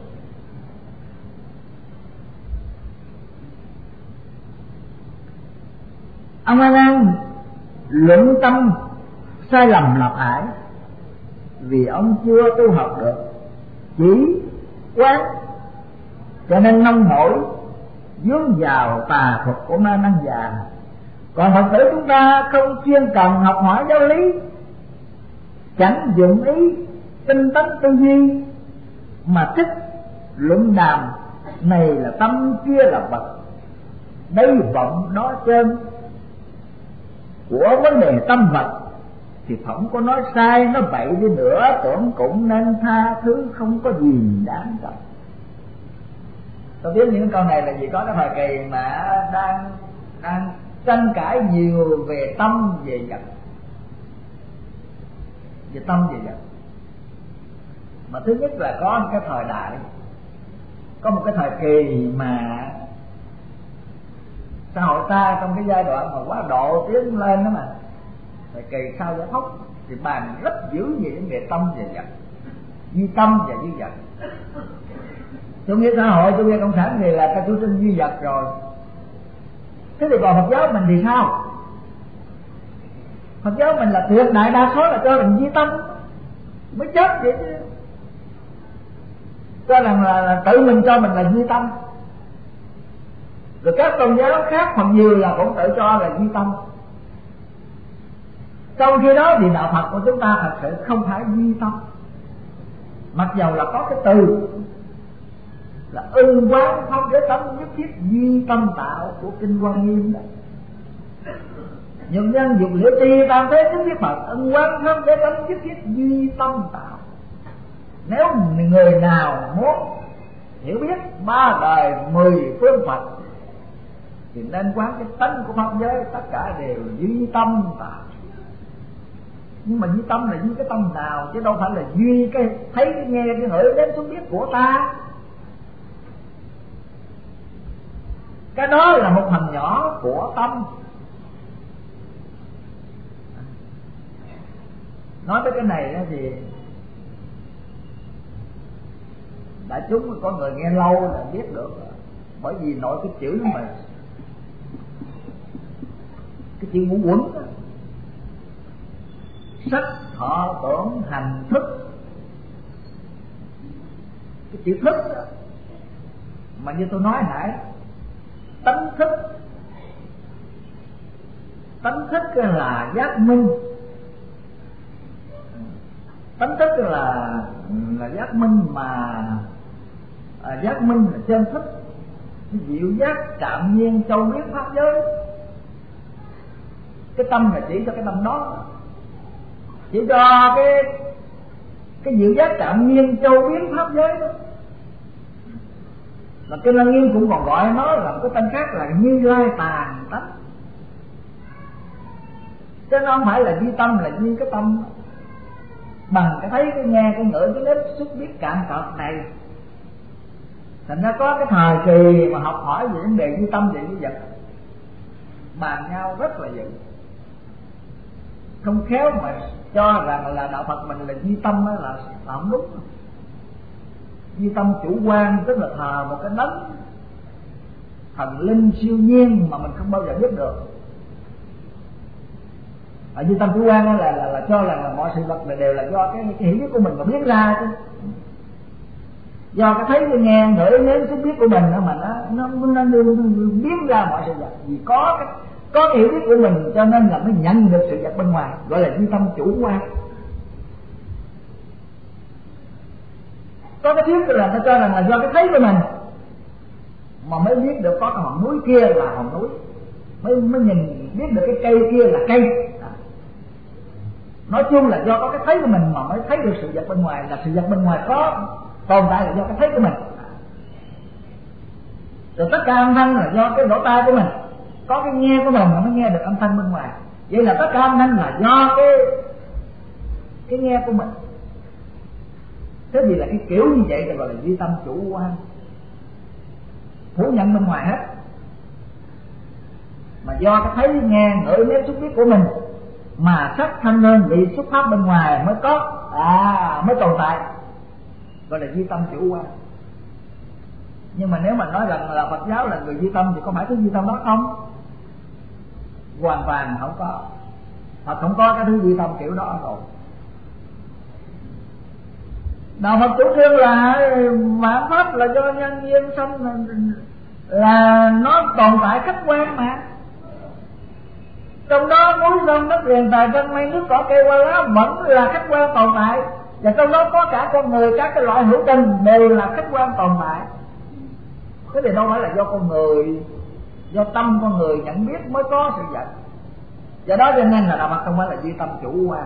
Ông A Nan luận tâm sai lầm lập ải, vì ông chưa tu học được, chỉ quán cho nên nông nổi vướng vào tà thuật của ma năng già. Còn Phật tử chúng ta không chuyên cần học hỏi giáo lý, chẳng dụng ý tinh tấn tư duy, mà thích luận đàm này là tâm, kia là vật, đây vọng đó chân của vấn đề tâm vật, thì không có nói sai, nói bậy đi nữa tưởng cũng nên tha thứ, không có gì đáng sợ. Tôi biết những câu này là vì có cái thời kỳ mà đang đang tranh cãi nhiều về tâm về vật, về tâm về vật. Mà thứ nhất là có một cái thời đại, có một cái thời kỳ mà xã hội ta trong cái giai đoạn mà quá độ tiến lên đó, mà thời kỳ sau giải phóng thì bàn rất dữ về vấn đề tâm về vật, duy tâm và duy vật. Chủ nghĩa xã hội, chủ nghĩa cộng sản thì là ta chủ trương duy vật rồi. Thế thì còn Phật giáo mình thì sao? Phật giáo mình là tuyệt đại đa số là cho rằng duy tâm mới chết vậy chứ, cho rằng là, là tự mình cho mình là duy tâm. Rồi các tôn giáo khác phần nhiều là cũng tự cho là duy tâm. Trong khi đó thì đạo Phật của chúng ta thật sự không phải duy tâm, mặc dầu là có cái từ là ưng quán không để tâm nhất thiết duy tâm tạo của kinh Quan Nghiêm đó. Nhân nhân dục liễu tri tam thế chính thiết Phật, ưng quán không để tâm nhất thiết duy tâm tạo. Nếu người nào muốn hiểu biết ba đời mười phương Phật thì nên quán cái tánh của pháp giới tất cả đều duy tâm tạo. Nhưng mà duy tâm là duy cái tâm nào, chứ đâu phải là duy cái thấy, cái nghe, cái ngửi, đến xuống biết của ta. Cái đó là một phần nhỏ của tâm. Nói tới cái này thì đại chúng có người nghe lâu là biết được, bởi vì nội cái chữ mà cái chữ ngũ quẩn đó, sắc thọ tưởng hành thức, cái chữ thức đó, mà như tôi nói nãy, tánh thức, tánh thức là giác minh, tánh thức là là giác minh mà à, giác minh là chân thức, diệu giác chạm nhiên châu biết pháp giới. Cái tâm là chỉ cho cái tâm đó, chỉ cho cái cái diệu giác chạm nhiên châu biến pháp giới đó. Mà Kinh Lăng Nghiêm cũng còn gọi nó là một cái tên khác là Như Lai tàn tánh, chứ nó không phải là duy tâm, là duy cái tâm bằng cái thấy, cái nghe, cái ngửi, cái nếp xúc biết cạn cợt này. Thành ra có cái thời kỳ mà học hỏi về vấn đề duy tâm về duy vật, bàn nhau rất là dữ, không khéo mà cho rằng là đạo Phật mình là duy tâm là, là không đúng. Duy tâm chủ quan tức là thờ một cái đấng thần linh siêu nhiên mà mình không bao giờ biết được. Ở duy tâm chủ quan là, là là cho rằng là mọi sự vật này đều là do cái, cái hiểu biết của mình mà biết ra chứ, do cái thấy cái nghe ngửi nếm xúc biết của mình đó mà nó nó nó, nó, nó biến ra mọi sự vật. Vì có cái có cái hiểu biết của mình cho nên là mới nhận được sự vật bên ngoài, gọi là duy tâm chủ quan. Có cái thuyết là nó cho rằng là do cái thấy của mình mà mới biết được có cái hòn núi kia là hòn núi, mới mới nhìn biết được cái cây kia là cây. Nói chung là do có cái thấy của mình mà mới thấy được sự vật bên ngoài, là sự vật bên ngoài có tồn tại là do cái thấy của mình. Rồi tất cả âm thanh là do cái lỗ tai của mình, có cái nghe của mình mà mới nghe được âm thanh bên ngoài. Vậy là tất cả âm thanh là do cái cái nghe của mình. Thế thì là cái kiểu như vậy thì gọi là duy tâm chủ quan, phủ nhận bên ngoài hết, mà do cái thấy nghe ngửi nếm xúc biết của mình mà sắc thanh lên bị xuất phát bên ngoài mới có, à mới tồn tại, gọi là duy tâm chủ quan. Nhưng mà nếu mà nói rằng là Phật giáo là người duy tâm thì có phải cái duy tâm đó không? Hoàn toàn không có. Phật không có cái thứ duy tâm kiểu đó rồi. Đạo Phật chủ trương là vạn pháp là do nhân duyên sanh, là, là nó tồn tại khách quan mà. Trong đó núi sông đất liền tài trăng mây nước cỏ cây hoa lá vẫn là khách quan tồn tại, và trong đó có cả con người, các cái loại hữu tình đều là khách quan tồn tại. Thế thì đâu phải là do con người, do tâm con người nhận biết mới có sự vật. Do đó cho nên là đạo Phật không phải là duy tâm chủ quan.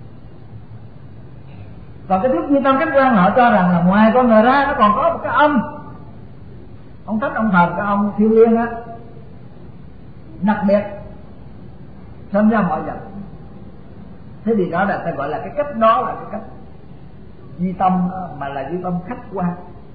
Còn cái thuyết duy tâm khách quan họ cho rằng là ngoài con người ra nó còn có một cái âm, ông thánh ông thần, cái ông thiên liêng á, đặc biệt sinh ra mọi vật. Thế thì đó là ta gọi là cái cách đó là cái cách duy tâm, mà là duy tâm khách quan,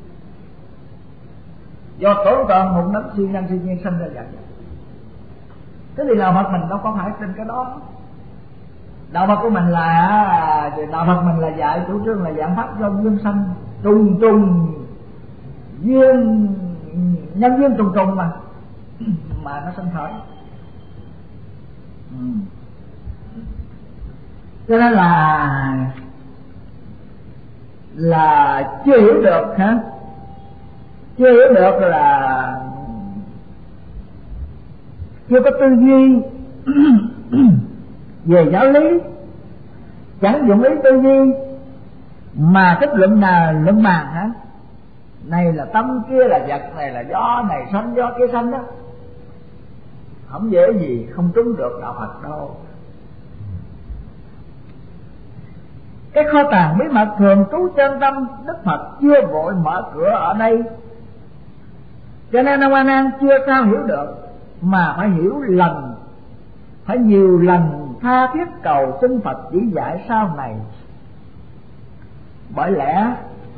do tổ tồn một đấng siêu nhân siêu nhiên sinh ra vật. Thế thì đạo Phật mình đâu có phải trên cái đó. Đạo Phật của mình là đạo Phật mình là dạy chủ trương là dạng pháp do duyên sanh, trùng trùng duyên, nhân duyên trùng trùng mà mà nó sinh khởi. Ừ. Cho nên là là chưa hiểu được hả? Chưa hiểu được là chưa có tư duy về giáo lý, chẳng dụng ý tư duy mà kết luận là luận bàn hả? Này là tâm, kia là vật, này là gió, này sanh, gió kia sanh đó. Không dễ gì không trúng được đạo Phật đâu. Cái kho tàng bí mật thường trú chân tâm Đức Phật chưa vội mở cửa ở đây, cho nên ông A Nan chưa sao hiểu được, mà phải hiểu lần, phải nhiều lần tha thiết cầu xin Phật chỉ dạy sau này. Bởi lẽ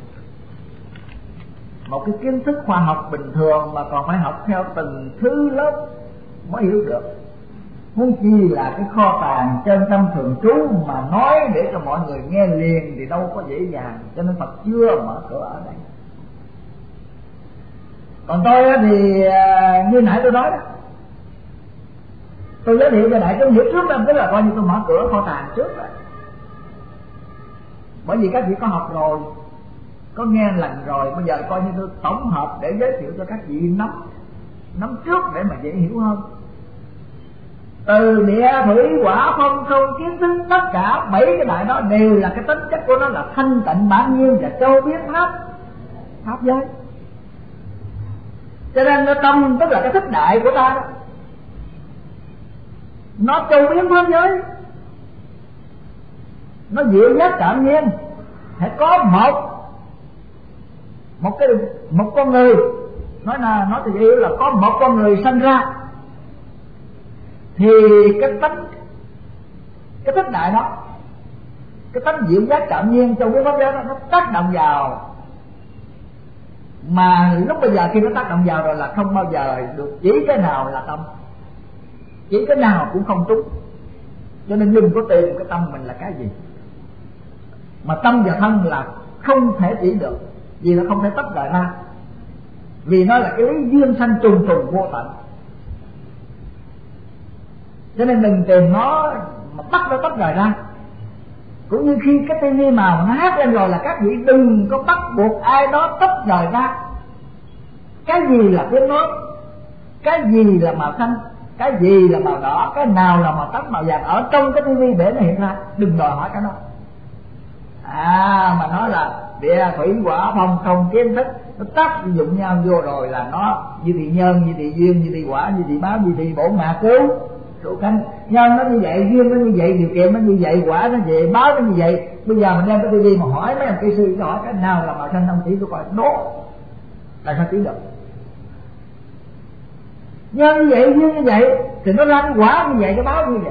một cái kiến thức khoa học bình thường mà còn phải học theo từng thứ lớp mới hiểu được, huống chi là cái kho tàng chân tâm thường trú mà nói để cho mọi người nghe liền thì đâu có dễ dàng. Cho nên Phật chưa mở cửa ở đây. Còn tôi thì như nãy tôi nói đó, tôi giới thiệu cho đại chúng hiểu trước đó, tức là coi như tôi mở cửa kho tàng trước rồi. Bởi vì các vị có học rồi, có nghe lần rồi, bây giờ coi như tôi tổng hợp để giới thiệu cho các vị nắm nắm trước để mà dễ hiểu hơn. từ địa thủy hỏa phong không kiến thức, tất cả bảy cái đại đó đều là cái tính chất của nó là thanh tịnh bản nhiên và châu biến pháp pháp giới. Cho nên nó tâm tức là cái thức đại của ta đó, nó châu biến pháp giới, nó diệu giác cảm nhiên. Phải có một một cái một con người, nói là nói thì hiểu là có một con người sanh ra thì cái tánh cái thức đại đó, cái tánh diệu giác cảm nhiên trong cái pháp giới đó nó tác động vào, mà lúc bây giờ khi nó tác động vào rồi là không bao giờ được chỉ cái nào là tâm, chỉ cái nào cũng không trúng. Cho nên đừng có tìm cái tâm mình là cái gì, mà tâm và thân là không thể chỉ được, vì nó không thể tách rời ra, vì nó là cái lý duyên sanh trùng trùng vô tận. Cho nên đừng tìm nó mà bắt nó tách rời ra. Cũng như khi cái tivi màu nó hát lên rồi là các vị đừng có bắt buộc ai đó tách rời ra. Cái gì là tiếng nói, cái gì là màu xanh, cái gì là màu đỏ, cái nào là màu tách màu vàng ở trong cái tivi để nó hiện ra, đừng đòi hỏi cái đó. À mà nói là địa thủy hỏa phong không kiến thức, nó tác dụng nhau vô rồi là nó như thị nhân, như thị duyên, như thị quả, như thị báo, như thị bổn mã cứu trụ canh. Nhân nó như vậy, duyên nó như vậy, điều kiện nó như vậy, quả nó như vậy, báo nó như vậy. Bây giờ mình đem cái tivi mà hỏi mấy ông kỹ sư, hỏi cái nào là màu xanh, ông chỉ tôi coi đố là sao chỉ được. Nhân như vậy, duyên như vậy thì nó ra cái quả như vậy, cái báo như vậy.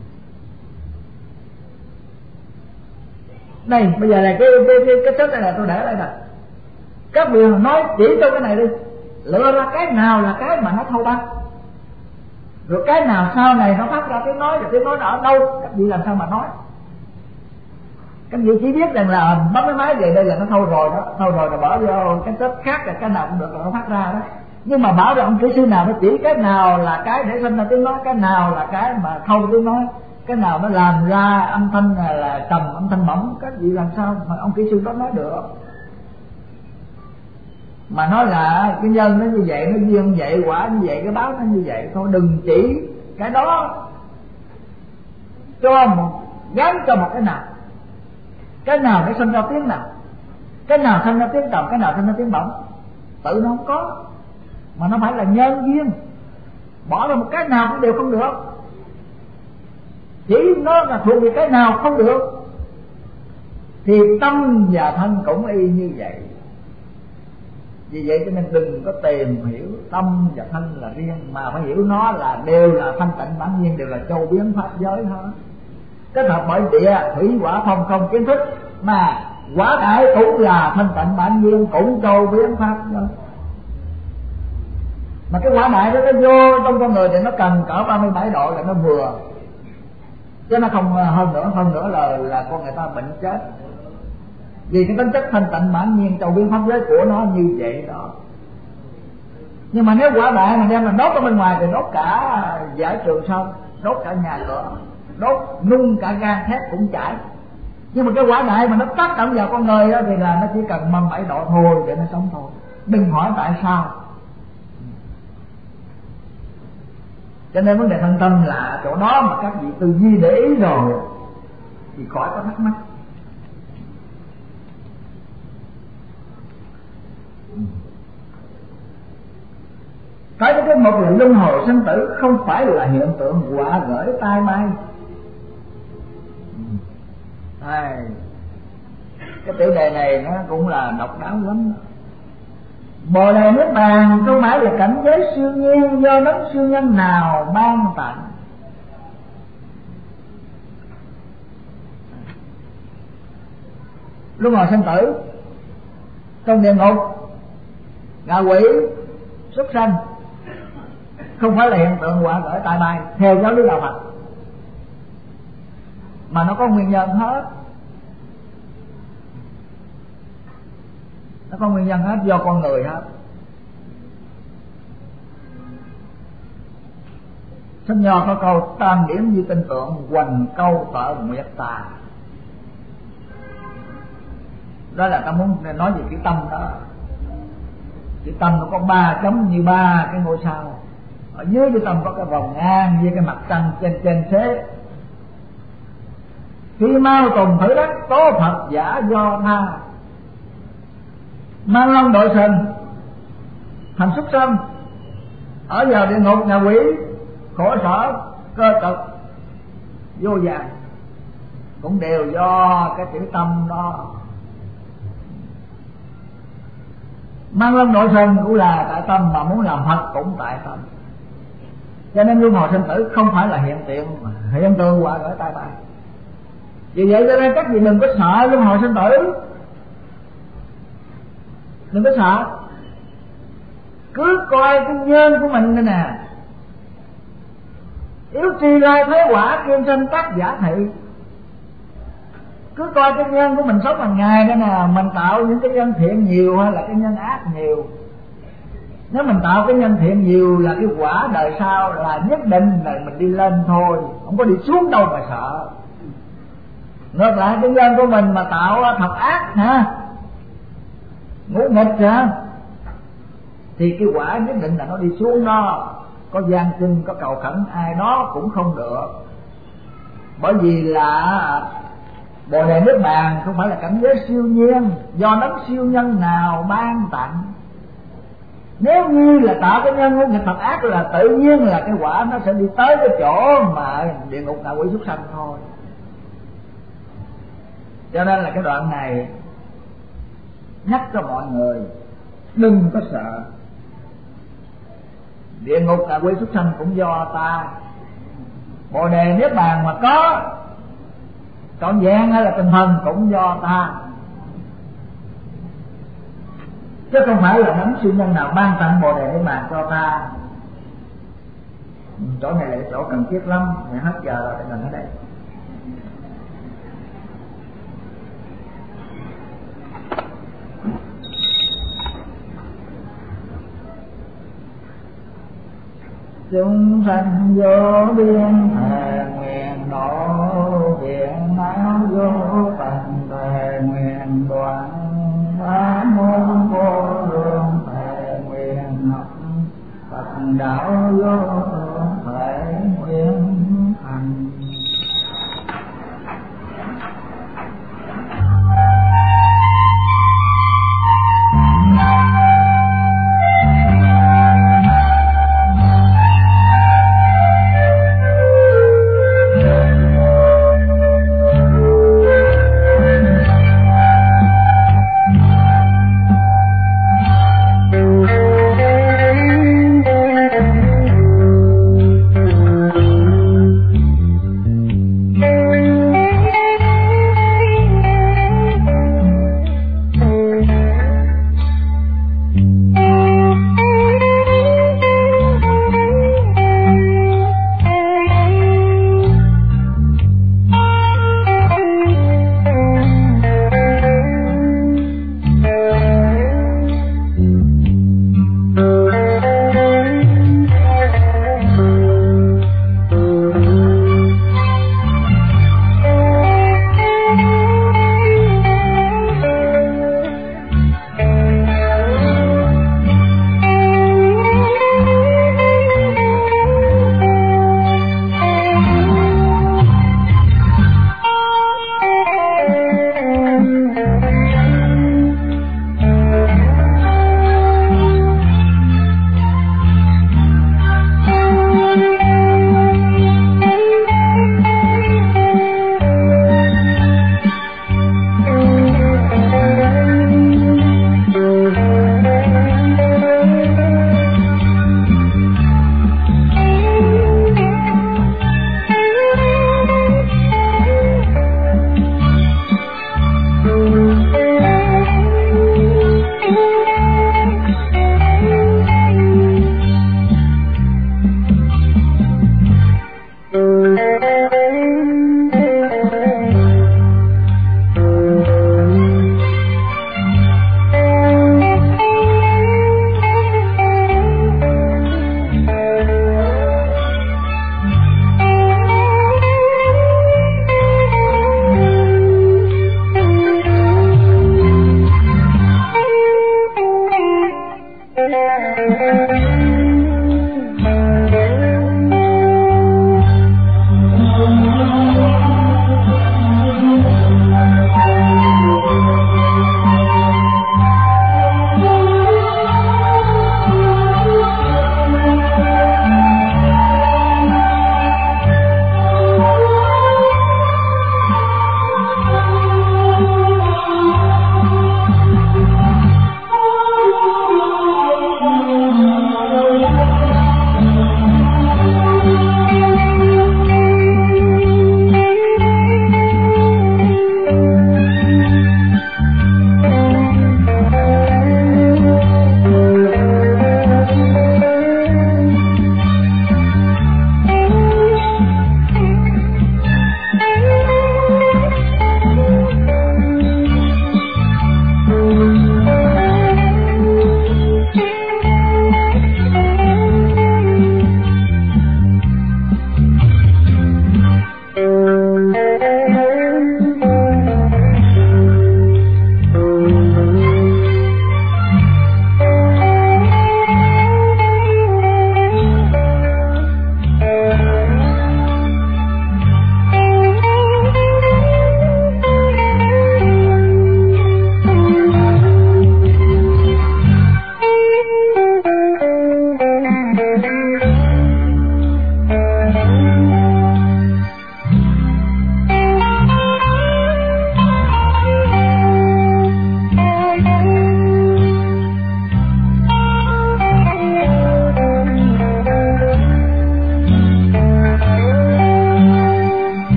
Này bây giờ là cái cái cái, cái chất này là tôi để đây nè, các vị nói chỉ cho cái này đi, lựa ra cái nào là cái mà nó thâu băng, rồi cái nào sau này nó phát ra tiếng nói, rồi tiếng nói nó ở đâu, các vị làm sao mà nói. Các vị chỉ biết rằng là bấm cái máy về đây là nó thâu rồi đó, thâu rồi là bỏ vô cái chất khác, là cái nào cũng được là nó phát ra đó. Nhưng mà bảo rằng ông kỹ sư nào nó chỉ cái nào là cái để sinh ra tiếng nói, cái nào là cái mà thâu tiếng nói, cái nào nó làm ra âm thanh là trầm, âm thanh mỏng, các vị làm sao mà ông kỹ sư đó nói được. Mà nói là cái nhân nó như vậy, nó duyên vậy, quả như vậy, cái báo nó như vậy thôi. Đừng chỉ cái đó cho một gắn cho một cái nào, cái nào để sinh ra tiếng nào, cái nào sinh ra tiếng trầm, cái nào sinh ra tiếng bổng, tự nó không có, mà nó phải là nhân duyên. Bỏ ra một cái nào cũng đều không được, chỉ nó là thuộc về cái nào không được. Thì tâm và thân cũng y như vậy. Vì vậy cho nên đừng có tìm hiểu tâm và thân là riêng, mà phải hiểu nó là đều là thanh tịnh bản nhiên, đều là châu biến pháp giới hết. Kết hợp bởi địa thủy hỏa phong không kiến thức, mà quả đại cũng là thanh tịnh bản nhiên, cũng châu biến pháp giới. Mà cái quả đại đó nó vô trong con người thì nó cần cỡ ba mươi bảy độ là nó vừa, chứ nó không hơn nữa, hơn nữa là là con người ta bệnh chết. Vì cái tính chất thanh tịnh bản nhiên châu biến pháp giới của nó như vậy đó. Nhưng mà nếu quả đại mà đem là đốt ở bên ngoài thì đốt cả giải trường xong, đốt cả nhà cửa, đốt nung cả gan thép cũng chảy. Nhưng mà cái quả đại mà nó tác động vào con người đó thì là nó chỉ cần mâm bảy độ thôi để nó sống thôi. Đừng hỏi tại sao. Cho nên vấn đề thân tâm là chỗ đó mà các vị tư duy để ý rồi thì khỏi có thắc mắc. Cái cái một là luân hồi sinh tử không phải là hiện tượng quả gởi tai bay. À, cái tiểu đề này nó cũng là độc đáo lắm. Bồ đề nước bàn không phải là cảnh giới siêu nhiên do đấng siêu nhân nào ban tặng. Luân hồi sinh tử trong địa ngục, ngạ quỷ, súc sanh không phải là hiện tượng quả gởi tai bay theo giáo lý đạo Phật, mà nó có nguyên nhân hết. Nó có nguyên nhân hết do con người hết. Sách Nho có câu tam điểm như tinh tượng, hoành câu tợ nguyệt tà. Đó là ta muốn nói về cái tâm đó. Cái tâm nó có ba chấm như ba cái ngôi sao ở dưới cái tâm có cái vòng ngang với cái mặt trăng trên trên thế. Khi mau tùng thử đất tố Phật giả do tha, mang long đội sình thành súc sanh, ở vào địa ngục nhà quỷ khổ sở cơ cực vô vàn, cũng đều do cái tiểu tâm đó. Mang long đội sình cũng là tại tâm, mà muốn làm Phật cũng tại tâm. Cho nên luân hồi sinh tử không phải là hiện tượng, hiện tượng quả ở tai tai. Vì vậy cho nên các vị đừng có sợ luân hồi sinh tử, đừng có sợ, cứ coi cái nhân của mình đây nè. Yếu trì lai thế quả kim sinh tác giả thị, cứ coi cái nhân của mình sống hàng ngày đó nè, mình tạo những cái nhân thiện nhiều hay là cái nhân ác nhiều. Nếu mình tạo cái nhân thiện nhiều là cái quả đời sau là nhất định là mình đi lên thôi, không có đi xuống đâu mà sợ. Ngược lại cái nhân của mình mà tạo thật ác ha, ngũ nghịch hả, thì cái quả nhất định là nó đi xuống đó. Có gian chân, có cầu khẩn ai đó cũng không được. Bởi vì là Bồ Đề Niết Bàn không phải là cảnh giới siêu nhiên do đấng siêu nhân nào ban tặng. Nếu như là tạo cái nhân của nghịch thật ác là tự nhiên là cái quả nó sẽ đi tới cái chỗ mà địa ngục ngạ quỷ súc sanh thôi. Cho nên là cái đoạn này nhắc cho mọi người đừng có sợ. Địa ngục ngạ quỷ súc sanh cũng do ta, Bồ Đề Niết Bàn mà có trọn vẹn hay là tinh thần cũng do ta, chứ không phải là đấng siêu nhân nào ban tặng Bồ Đề Niết Bàn cho ta. Chỗ này là chỗ cần thiết lắm. Ngày hết giờ rồi, đừng ở đây. Chúng sanh vô biên thề nguyện độ, viện áo vô phần thề nguyện đoạn, ba môn vô lượng thề nguyện học, Phật đạo vô